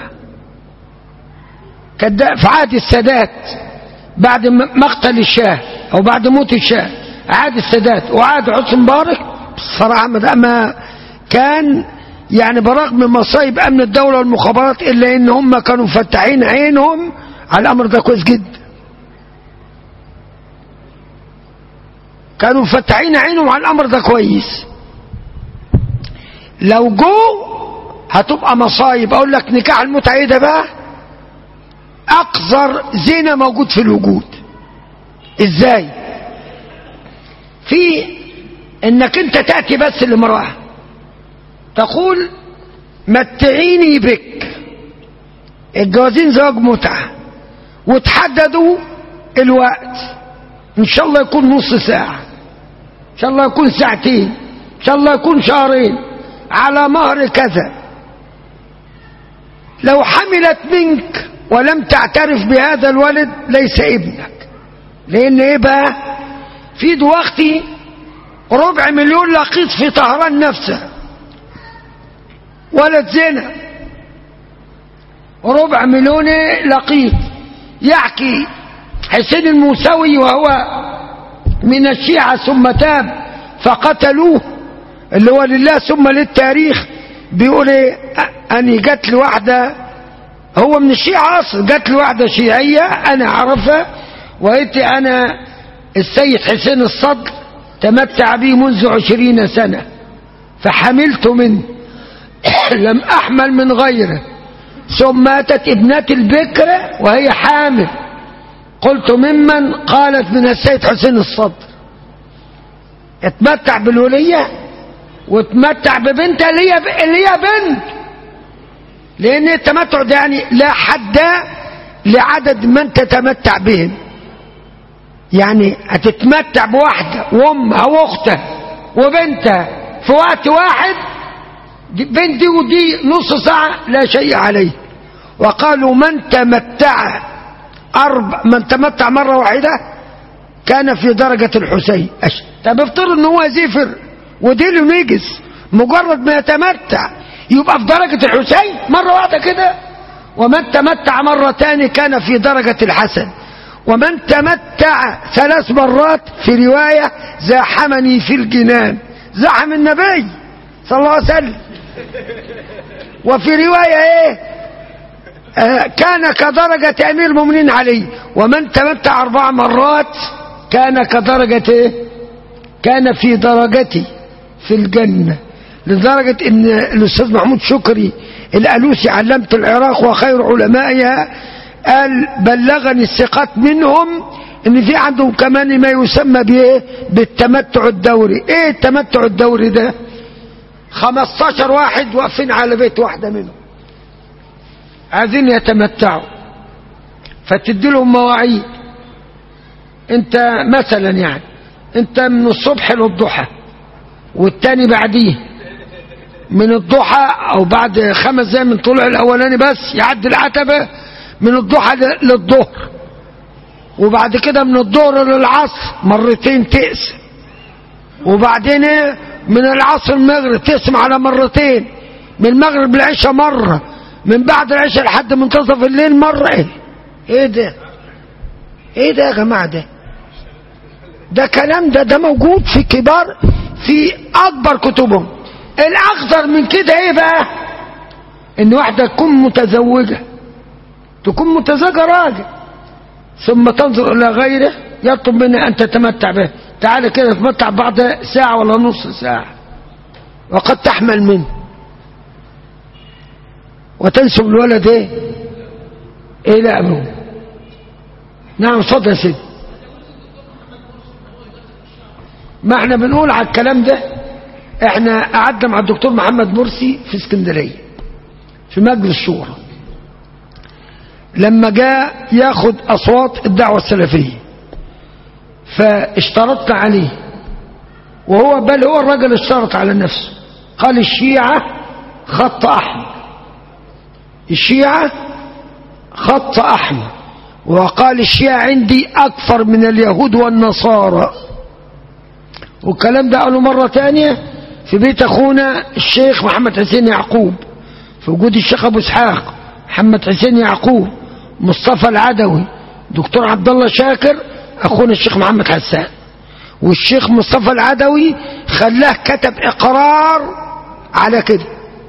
C: كان ده في عهد السادات بعد مقتل الشاه أو بعد موت الشاه، عهد السادات وعهد حسني مبارك. بصراحة ما كان يعني برغم مصايب أمن الدولة والمخابرات إلا إن هم كانوا مفتحين عينهم على الأمر ده كويس جدا. كانوا مفتحين عينهم على الأمر ده كويس. لو جو هتبقى مصايب. اقول لك نكاح المتعة ايه ده بقى؟ اقذر زنا موجود في الوجود. ازاي؟ في انك انت تأتي بس لامرأة تقول متعيني بك، الجوازين زواج متعة، وتحددوا الوقت، ان شاء الله يكون نص ساعة، ان شاء الله يكون ساعتين، ان شاء الله يكون شهرين، على مهر كذا. لو حملت منك ولم تعترف بهذا الولد ليس ابنك. لان ايه بقى؟ في دلوقتي ربع مليون لقيط في طهران نفسه، ولد زنا، ربع مليون لقيط. يحكي حسين الموسوي وهو من الشيعة ثم تاب فقتلوه، اللي هو لله ثم للتاريخ، بيقول ايه؟ اني جات لي واحده، هو من الشيعة اصلا، جات لي واحده شيعيه انا اعرفها وقلت انا السيد حسين الصدر تمتع بي منذ عشرين سنه فحملت منه لم احمل من غيره، ثم اتت ابنتي البكر وهي حامل، قلت ممن؟ قالت من السيد حسين الصدر. اتمتع بالوليه وتمتع ببنتها اللي هي اللي هي بنت. لان التمتع ده يعني لا حد لعدد من تتمتع بهم. يعني هتتمتع بواحده وامها واختها وبنتها في وقت واحد، بنت دي ودي نص ساعه لا شيء عليه. وقالوا من تمتع أربع من تمتع مره واحده كان في درجه الحسين. طب افترض ان هو زفر وديله نجس، مجرد ما يتمتع يبقى في درجة الحسين مرة واحدة كده. ومن تمتع مرتان كان في درجة الحسن، ومن تمتع ثلاث مرات في رواية زاحمني في الجنان، زحم النبي صلى الله عليه وسلم. وفي رواية ايه؟ آه كان كدرجة امير المؤمنين علي. ومن تمتع اربع مرات كان كدرجة ايه؟ كان في درجتي في الجنة. لدرجة ان الاستاذ محمود شكري الالوسي علامة العراق وخير علمائها قال بلغني الثقات منهم ان في عندهم كمان ما يسمى بايه بالتمتع الدوري. ايه التمتع الدوري ده؟ خمستاشر واحد واقفين على بيت واحدة منهم عايزين يتمتعوا، فتدي لهم مواعيد. انت مثلا يعني انت من الصبح للضحى، والتاني بعديه من الضحى او بعد خمس دقايق من طلوع الاولاني بس يعدي العتبة من الضحى للظهر، وبعد كده من الظهر للعصر مرتين تقسم، وبعدين من العصر المغرب تقسم على مرتين، من المغرب للعشاء مرة، من بعد العشاء لحد منتصف الليل مرة. ايه ايه ده ايه ده يا جماعة؟ ده ده كلام ده ده موجود في كبار في اكبر كتبهم. الاخطر من كده ايه بقى؟ ان واحدة تكون متزوجة تكون متزوجة راجل ثم تنظر الى غيره يطلب منها ان تتمتع به، تعالى كده تتمتع بعد ساعة ولا نص ساعة، وقد تحمل منه وتنسب الولد ايه الى ابوه. نعم اتفضل يا سيدي. ما احنا بنقول على الكلام ده، احنا قعدنا مع الدكتور محمد مرسي في اسكندرية في مجلس الشورى لما جاء ياخد اصوات الدعوة السلفية، فاشترطت عليه، وهو بل هو الرجل اشترط على نفسه، قال الشيعة خط احمر، الشيعة خط احمر، وقال الشيعة عندي اكثر من اليهود والنصارى. والكلام ده قالوا مرة تانية في بيت اخونا الشيخ محمد حسين يعقوب، في وجود الشيخ ابو اسحاق محمد حسين يعقوب، مصطفى العدوي، دكتور عبد الله شاكر، اخونا الشيخ محمد حسان. والشيخ مصطفى العدوي خلاه كتب اقرار على كده،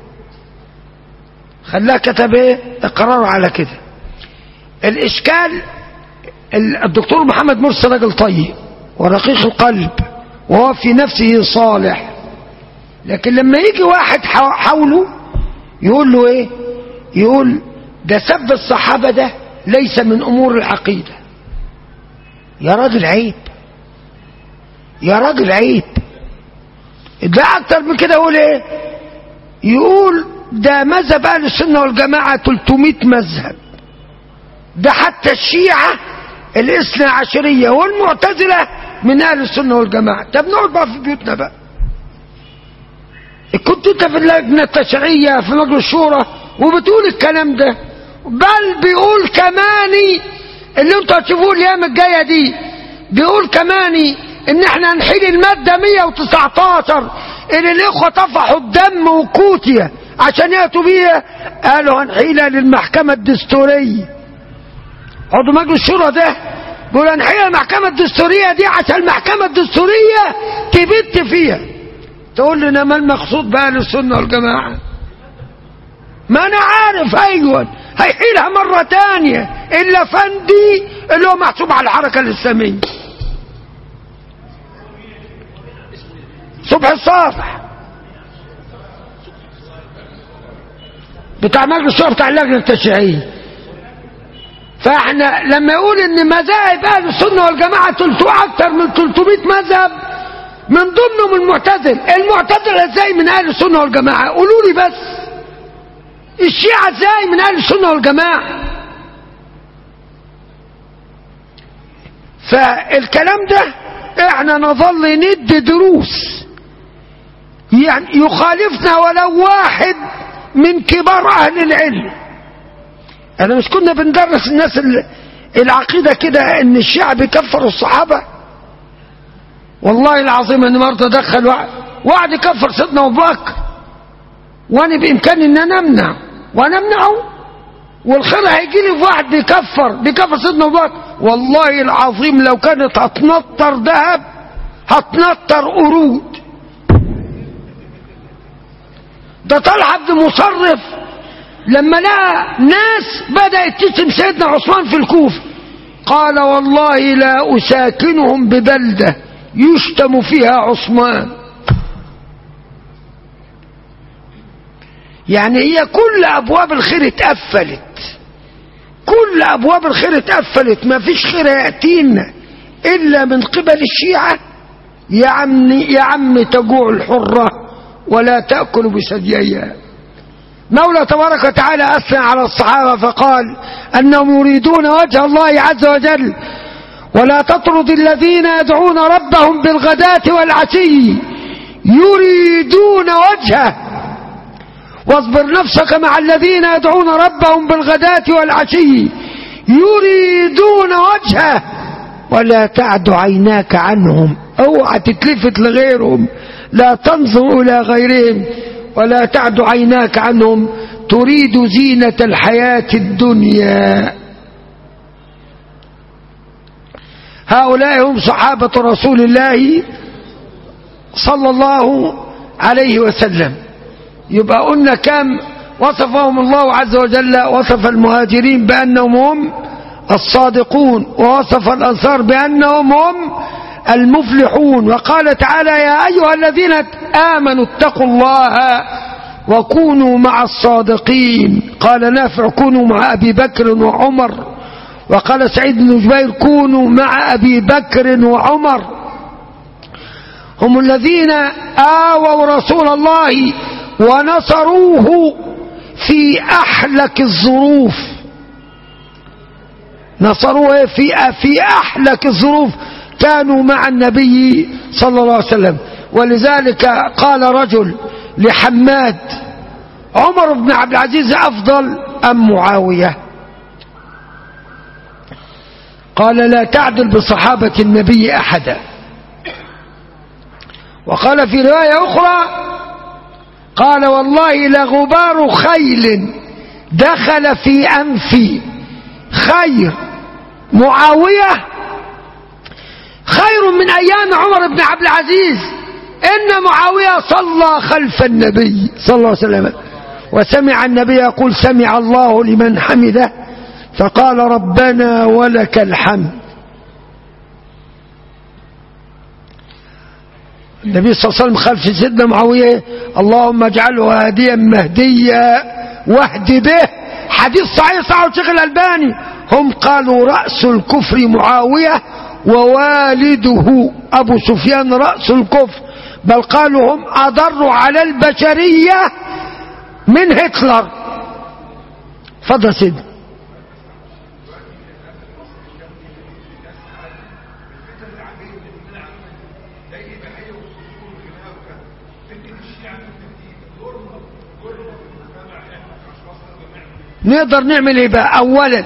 C: خلاه كتب ايه اقرار على كده. الاشكال الدكتور محمد مرسي راجل طيب ورقيق القلب وهو في نفسه صالح، لكن لما يجي واحد حوله يقول له ايه؟ يقول ده سب الصحابة ده ليس من امور العقيدة. يا راجل عيب، يا راجل عيب. ده اكتر من كده يقول ايه؟ يقول ده مذهب اهل السنة والجماعة ثلاثمائة مذهب، ده حتى الشيعة الاثنى عشرية والمعتزلة من اهل السنة والجماعة. طب نقعد بقى في بيوتنا بقى. كنت انت في اللجنة التشريعية في مجلس الشورى وبتقول الكلام ده، بل بيقول كماني اللي انتوا هتشوفوه الايام الجايه دي، بيقول كماني ان احنا هنحيل الماده مية وتسعتاشر اللي الاخوه طفحوا الدم وكوتيا عشان ياتوا بيها، قالوا هنحيلها للمحكمه الدستوريه. عضو مجلس الشورى ده بيقول هنحيل المحكمه الدستوريه دي عشان المحكمه الدستوريه تبت فيها. تقول لنا ما المقصود باهل السنه والجماعه؟ ما انا عارف ايوه هيحيلها مرة تانية الا فندي اللي هو محسوب على الحركة الاسلامية صبح الصافح بتاع مجلس الشورى بتاع اللجنة التشريعية. فاحنا لما يقول ان مذاهب اهل السنة والجماعة اكثر من ثلاثمائة مذهب من ضمنهم المعتزل، المعتزل ازاي من اهل السنة والجماعة؟ قولوا لي بس الشيعة ازاي من اهل السنة والجماعة؟ فالكلام ده احنا نظل ندي دروس يعني يخالفنا ولو واحد من كبار اهل العلم. انا مش كنا بندرس الناس العقيدة كده ان الشيعة بيكفروا الصحابة؟ والله العظيم ان مرة دخل واحد واحد يكفر سيدنا ابو بكر، وانا بامكاني ان انا امنع وانا امنعه، والخير هيجي لي في واحد بيكفر بيكفر سيدنا ابو بكر. والله العظيم لو كانت هتنطر ذهب هتنطر قرود. ده طلحة بن مصرف لما لقى ناس بدأت تشتم سيدنا عثمان في الكوفة قال والله لا أساكنهم ببلدة يشتم فيها عثمان. يعني هي كل أبواب الخير اتقفلت، كل أبواب الخير اتقفلت، ما فيش خير يأتينا إلا من قبل الشيعة. يا عم يا عم تجوع الحرة ولا تأكل بثدييها. مولى تبارك وتعالى أثنى على الصحابة فقال أنهم يريدون وجه الله عز وجل، ولا تطرد الذين يدعون ربهم بالغداة والعشي يريدون وجهه واصبر نفسك مع الذين يدعون ربهم بالغداة والعشي يريدون وجهه ولا تعد عيناك عنهم. اوعى تتلفت لغيرهم، لا تنظر إلى غيرهم ولا تعد عيناك عنهم تريد زينة الحياة الدنيا. هؤلاء هم صحابة رسول الله صلى الله عليه وسلم. يبقى قلنا كم وصفهم الله عز وجل؟ وصف المهاجرين بأنهم هم الصادقون، ووصف الأنصار بأنهم هم المفلحون. وقال تعالى يا أيها الذين آمنوا اتقوا الله وكونوا مع الصادقين. قال نافع كونوا مع أبي بكر وعمر. وقال سعيد بن جبير كونوا مع أبي بكر وعمر. هم الذين آووا رسول الله ونصروه في أحلك الظروف. نصروه في في أحلك الظروف، كانوا مع النبي صلى الله عليه وسلم. ولذلك قال رجل لحماد عمر بن عبد العزيز أفضل أم معاوية؟ قال لا تعدل بصحابة النبي أحدا. وقال في رواية أخرى قال والله لغبار خيل دخل في أنفي خير معاوية خير من أيام عمر بن عبد العزيز. إن معاوية صلى خلف النبي صلى الله عليه وسلم وسمع النبي يقول سمع الله لمن حمده فقال ربنا ولك الحمد. النبي صلى الله عليه وسلم خلف سيدنا معاوية اللهم اجعله هاديا مهديا واهد به. حديث صحيح صحيح الشيخ الألباني. هم قالوا رأس الكفر معاوية ووالده أبو سفيان رأس الكفر، بل قالوا هم أضروا على البشرية من هتلر. فضل سيدنا. نقدر نعمل ايه بقى؟ اولا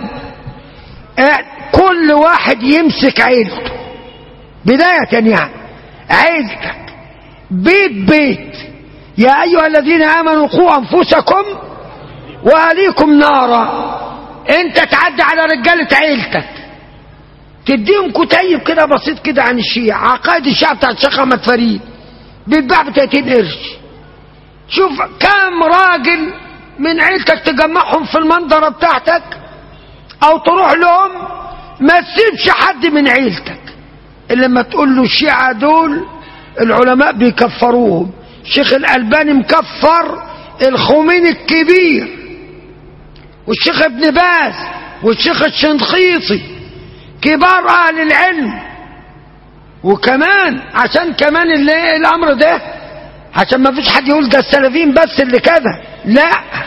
C: كل واحد يمسك عيلته بداية، يعني عيلتك بيت بيت. يا ايها الذين امنوا قوا انفسكم واهليكم نارا. انت تعدي على رجالة عيلتك تديهم كتيب كده بسيط كده عن الشيعة، عقائد الشيعة بتاعت الشيخ احمد فريد بيتباع ب ثلاثين قرش. شوف كم راجل من عيلتك تجمعهم في المنظرة بتاعتك او تروح لهم، ما تسيبش حد من عيلتك اللي لما تقول له الشيعة دول العلماء بيكفروهم. الشيخ الألباني مكفر الخميني الكبير والشيخ ابن باز والشيخ الشنقيطي كبار اهل العلم. وكمان عشان كمان اللي الامر ده عشان ما فيش حد يقول ده السلفيين بس اللي كذا، لا،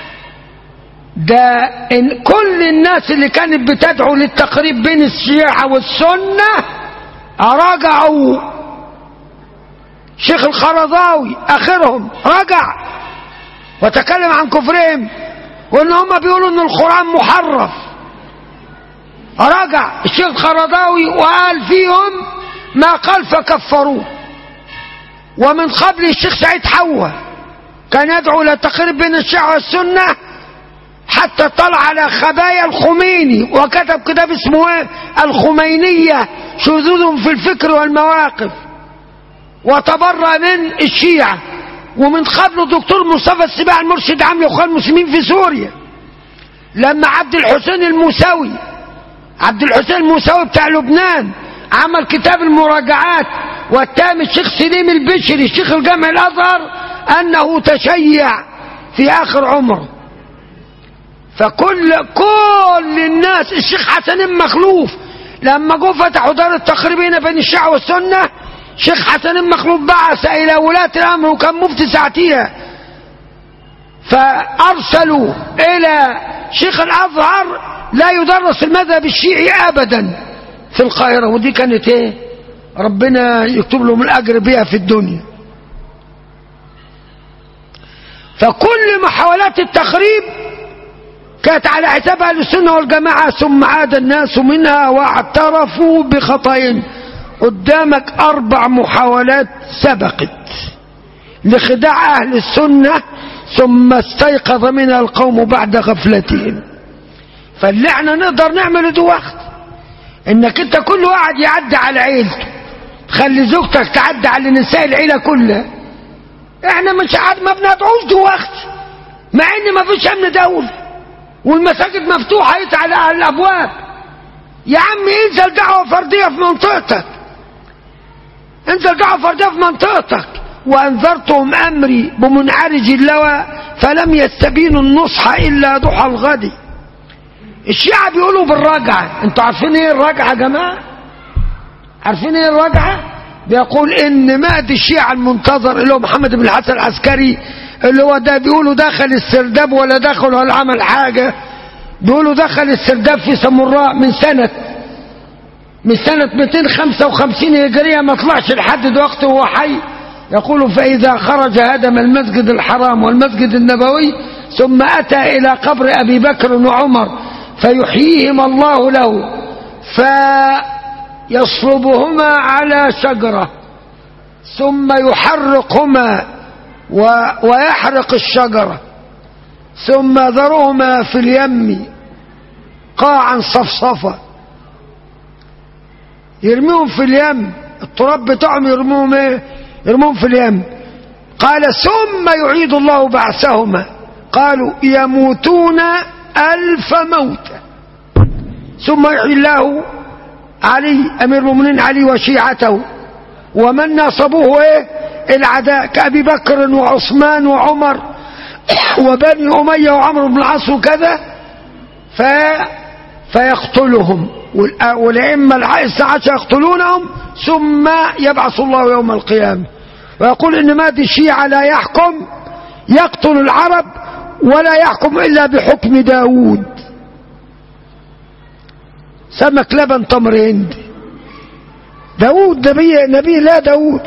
C: ده إن كل الناس اللي كانت بتدعو للتقريب بين الشيعة والسنة رجعوا. شيخ الخرضاوي اخرهم رجع وتكلم عن كفرهم وان هم بيقولوا ان القرآن محرف. رجع الشيخ الخرضاوي وقال فيهم ما قال فكفروه. ومن قبل الشيخ سعيد حوا كان يدعو للتقريب بين الشيعة والسنة حتى طلع على خبايا الخميني وكتب كتاب اسمه الخمينية شذوذ في الفكر والمواقف وتبرأ من الشيعة. ومن قبل الدكتور مصطفى السباع المرشد عام لاخوان المسلمين في سوريا لما عبد الحسين الموسوي عبد الحسين الموسوي بتاع لبنان عمل كتاب المراجعات واتهم الشيخ سليم البشري الشيخ الجامع الازهر انه تشيع في آخر عمره. فكل كل الناس، الشيخ حسن مخلوف لما جو فتحوا دار التقريب هنا بين الشيعة والسنة، الشيخ حسن مخلوف بعث إلى ولاة الأمر وكان مفتي ساعتها، فأرسلوا إلى شيخ الأزهر لا يدرس المذهب الشيعي أبدا في القاهرة، ودي كانت إيه؟ ربنا يكتب لهم الأجر بها في الدنيا. فكل محاولات التخريب كانت على حساب أهل السنة والجماعة، ثم عاد الناس منها واعترفوا بخطئهم. قدامك أربع محاولات سبقت لخداع أهل السنة، ثم استيقظ منها القوم بعد غفلتهم. فاللي احنا نقدر نعمله ده وقت انك انت كل واحد يعدي على عيلته، خلي زوجتك تعدي على نساء العيلة كلها. احنا مش عاد ما بندعوش ده وقت، مع ان ما فيش امن دولي والمساجد مفتوحة يتعلى على الابواب. يا عم انزل دعوة فردية في منطقتك، انزل دعوة فردية في منطقتك. وانذرتهم امري بمنعرج اللوى فلم يستبينوا النصح الا ضحى الغد. الشيعة بيقولوا بالرجعة. انتوا عارفين ايه الرجعة يا جماعة؟ عارفين ايه الرجعة؟ بيقول ان مهدي الشيعة المنتظر اللي هو محمد بن الحسن العسكري، اللي هو ده بيقولوا دخل السرداب ولا دخل ولا عمل حاجة، بيقولوا دخل السرداب في سامراء من سنة من سنة مئتين وخمسة وخمسين هجرية، ما طلعش لحد دلوقتي وهو حي. يقول فإذا خرج هدم المسجد الحرام والمسجد النبوي ثم أتى إلى قبر أبي بكر وعمر فيحييهما الله له فيصلبهما على شجرة ثم يحرقهما ويحرق الشجرة ثم ذرهما في اليم قاعا صفصفا، يرميهم في اليم، التراب بتاعهم يرموهم ايه؟ يرموهم في اليم. قال ثم يعيد الله بعثهما، قالوا يموتون ألف موتة ثم يحيي الله علي أمير المؤمنين علي وشيعته ومن ناصبوه ايه؟ العداء كأبي بكر وعثمان وعمر وبني أمية وعمرو بن العاص وكذا، ف... فيقتلهم والأئمة العائسة عشر يقتلونهم ثم يبعث الله يوم القيامة ويقول إن مهدي الشيعة لا يحكم، يقتل العرب ولا يحكم إلا بحكم داود. سمك لبن تمر هندي، داود نبي نبي لا داود.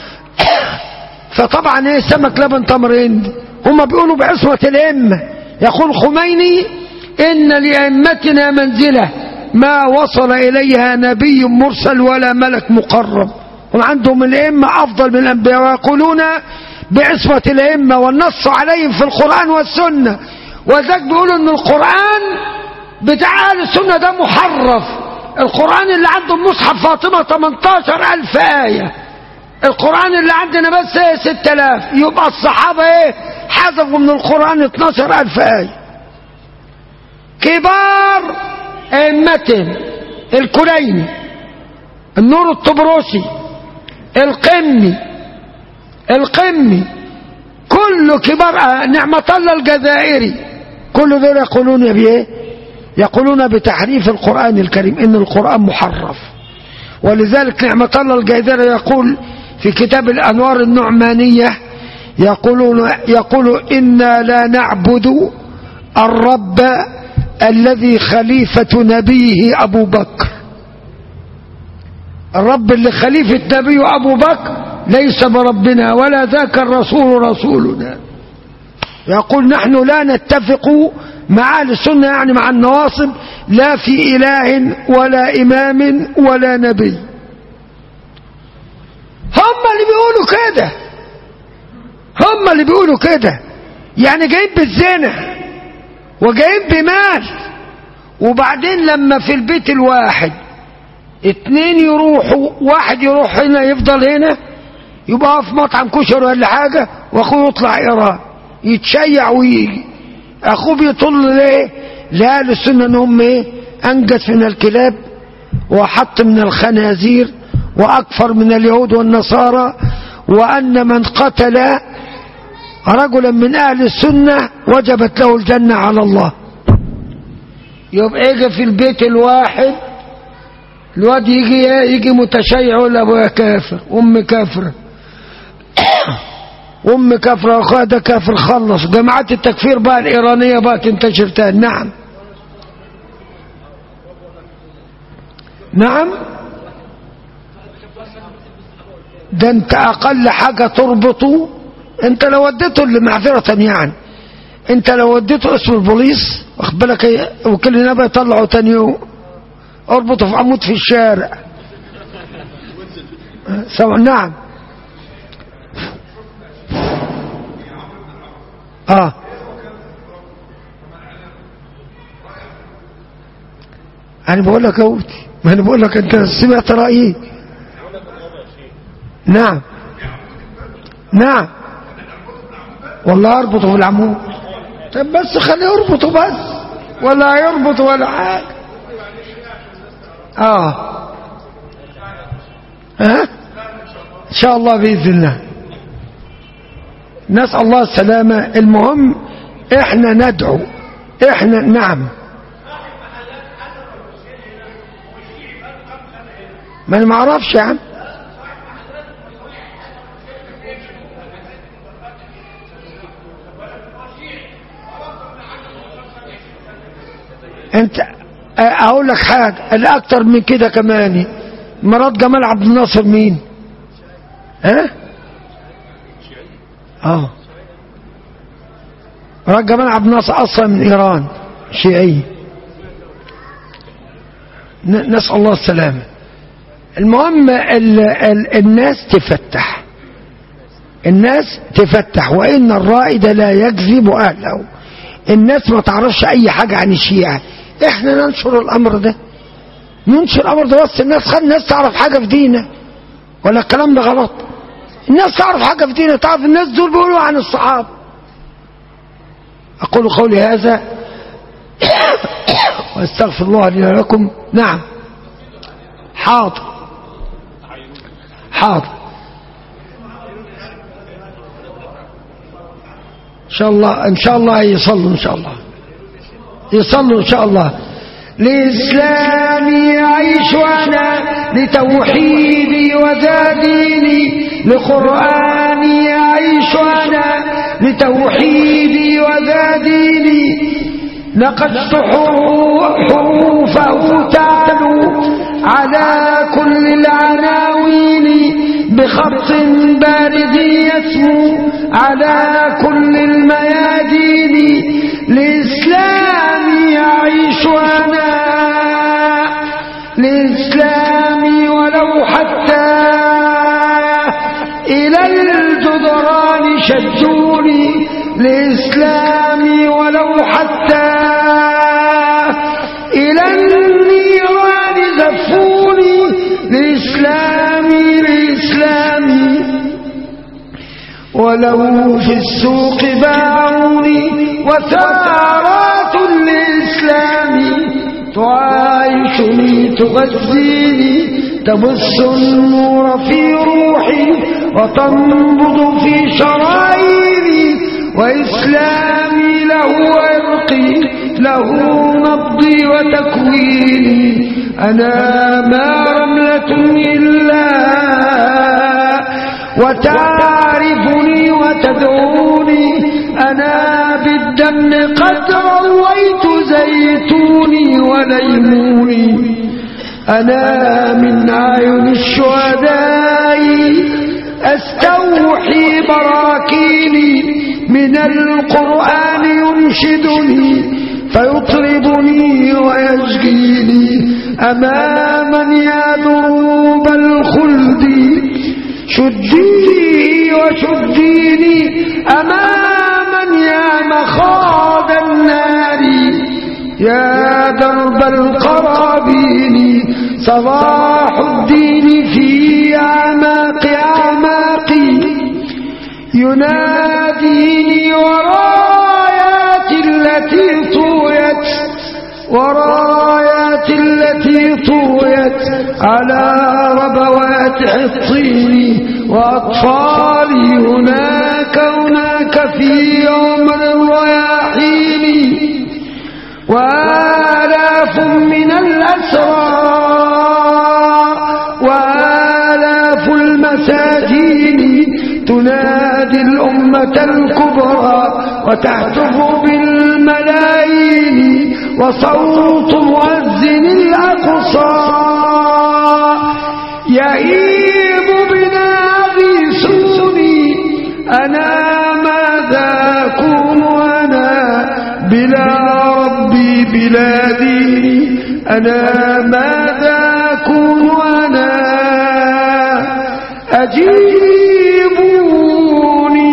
C: فطبعا ايه سمك لبن تمر هندي. هم بيقولوا بعصمة الأئمة. يقول خميني إن لأئمتنا منزلة ما وصل إليها نبي مرسل ولا ملك مقرب. هم عندهم الأئمة أفضل من الأنبياء، ويقولون بعصمة الأئمة والنص عليهم في القرآن والسنة. وذلك بيقولوا إن القرآن بتاع أهل السنة ده محرف. القرآن اللي عندهم مصحف فاطمة ثمانية عشر ألف آية، القرآن اللي عندنا بس ايه ستة آلاف، يبقى الصحابة ايه حذفوا من القرآن اثني عشر ألف آية. كبار ائمتهم الكليني، النور الطبرسي، القمي القمي كل كبار، نعمة الله الجزائري، كل دول يقولون بايه؟ يقولون بتحريف القرآن الكريم، ان القرآن محرف. ولذلك نعمة الله الجزائري يقول في كتاب الأنوار النعمانية، يقولون يقول إنا لا نعبد الرب الذي خليفة نبيه أبو بكر. الرب اللي خليفة نبيه أبو بكر ليس بربنا ولا ذاك الرسول رسولنا. يقول نحن لا نتفق مع أهل السنة، يعني مع النواصب، لا في إله ولا إمام ولا نبي. هم اللي بيقولوا كده، هم اللي بيقولوا كده، يعني جايين بالزنا وجايين بمال. وبعدين لما في البيت الواحد اتنين يروحوا، واحد يروح هنا يفضل هنا، يبقى في مطعم كشري ولا حاجة، واخوه يطلع ايران يتشيع ويجي، اخوه بيطل ليه؟ لأهل السنة ان هم ايه؟ انجس من الكلاب وحط من الخنازير وأكفر من اليهود والنصارى، وأن من قتل رجلا من أهل السنة وجبت له الجنة على الله. يبقى يجي في البيت الواحد الواد يجي يجي متشيع ولا ابويا كافر ام كافره ام كافره واخويا ده كافر. خلص جماعات التكفير بقى الايرانيه بقى تنتشر تاني. نعم نعم ده انت اقل حاجه تربطه. انت لو وديته اللي معذره يعني انت لو وديته اسم البوليس واخد بالك وكل النبي يطلعه تاني يوم اربطه في عمود في الشارع. سواء. نعم اه انا بقول لك اهوت ما انا بقول لك انت سمعت رايي. نعم نعم والله اربطه في العمود. طب بس خليه يربطه بس ولا يربط ولا حاجه. اه ها ان شاء الله باذن الله نسال الله السلامه. المهم احنا ندعو احنا. نعم ما انا ما اعرفش يا عم. انت اقول لك حاجه الاكتر من كده كمان. مرات جمال عبد الناصر مين؟ ها اه مرات جمال عبد الناصر اصلا من ايران شيعي. نسال الله السلامه. المهم ال ال الناس تفتح الناس تفتح وان الرائد لا يكذب اهله. الناس ما تعرفش اي حاجه عن الشيعه. احنا ننشر الامر ده ننشر الامر ده بس الناس خلي الناس تعرف حاجه في ديننا. ولا الكلام ده غلط؟ الناس تعرف حاجه في ديننا. تعرف الناس دول بيقولوا عن الصحابه. اقول قولي هذا واستغفر الله لي ولكم. نعم حاضر حاضر ان شاء الله ان شاء الله يصلوا ان شاء الله يصلوا ان شاء الله. لإسلامي يعيش أنا لتوحيدي وذا ديني. لقرآني يعيش أنا لتوحيدي وذا ديني. نقشت حروفه تعلو على كل العناوين بخط بارد يسمو على كل الميادين. لإسلامي يعيش أنا لإسلامي ولو حتى إلى الجدران شدوني. لإسلامي ولو حتى إلى النيران زفوني. لإسلامي لإسلامي ولو في السوق باعوني. وثارات الإسلام تعايشني تغذيني. تبث النور في روحي وتنبض في شراييني. وإسلامي له عرقي له نبضي وتكويني. أنا ما رملة إلا وتعرفني وتدعوني. أنا بالدم قد رويت زيتوني وليموني. أنا من أعين الشهداء أستوحي براكيني. من القرآن ينشدني فيطربني ويشقيني. أماما يا دروب الخلد شديني وشديني. أماما يا مخاض النار يا درب القرابين. صلاح الدين في أعماق أعماقي يناديني. ورايات التي طويت ورايات التي طويت على ربوات الطين. وأطفالي هناك هناك في عمر الرياحين وآلاف من الأسرى وآلاف المساجين تنادي الأمة الكبرى وتهتف بالملايين وصوت مؤذن الأقصى يهيب بنا غيثوني أنا ماذا أكون أنا بلا ربي بلا ديني أنا ماذا أكون أنا أجيبوني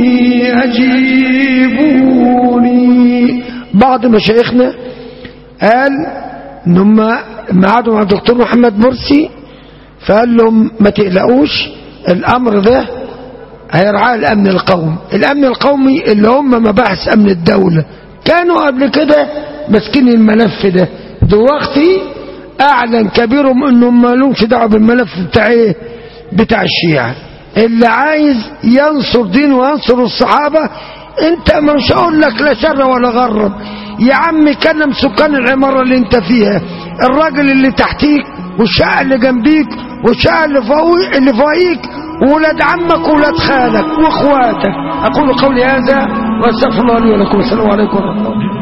C: أجيبوني. بعض مشايخنا قال إنهم معادوا مع الدكتور محمد مرسي فقال لهم ما تقلقوش الأمر ده هيرعاه الأمن القومي. الأمن القومي اللي هم مباحث أمن الدولة كانوا قبل كده ماسكين الملف ده، دلوقتي أعلن كبيرهم إنهم ما لهمش دعوة بالملف بتاع إيه؟ بتاع الشيعة. اللي عايز ينصر دينه وينصر الصحابة انت مش هقول لك لا شر ولا غرب يا عم، كلم سكان العمارة اللي انت فيها، الراجل اللي تحتيك والشقة اللي جنبيك والشقة اللي فوقيك اللي فوقيك وولاد عمك وولاد خالك واخواتك. اقول قولي هذا واستغفر الله لي ولكم. السلام عليكم ورحمة الله.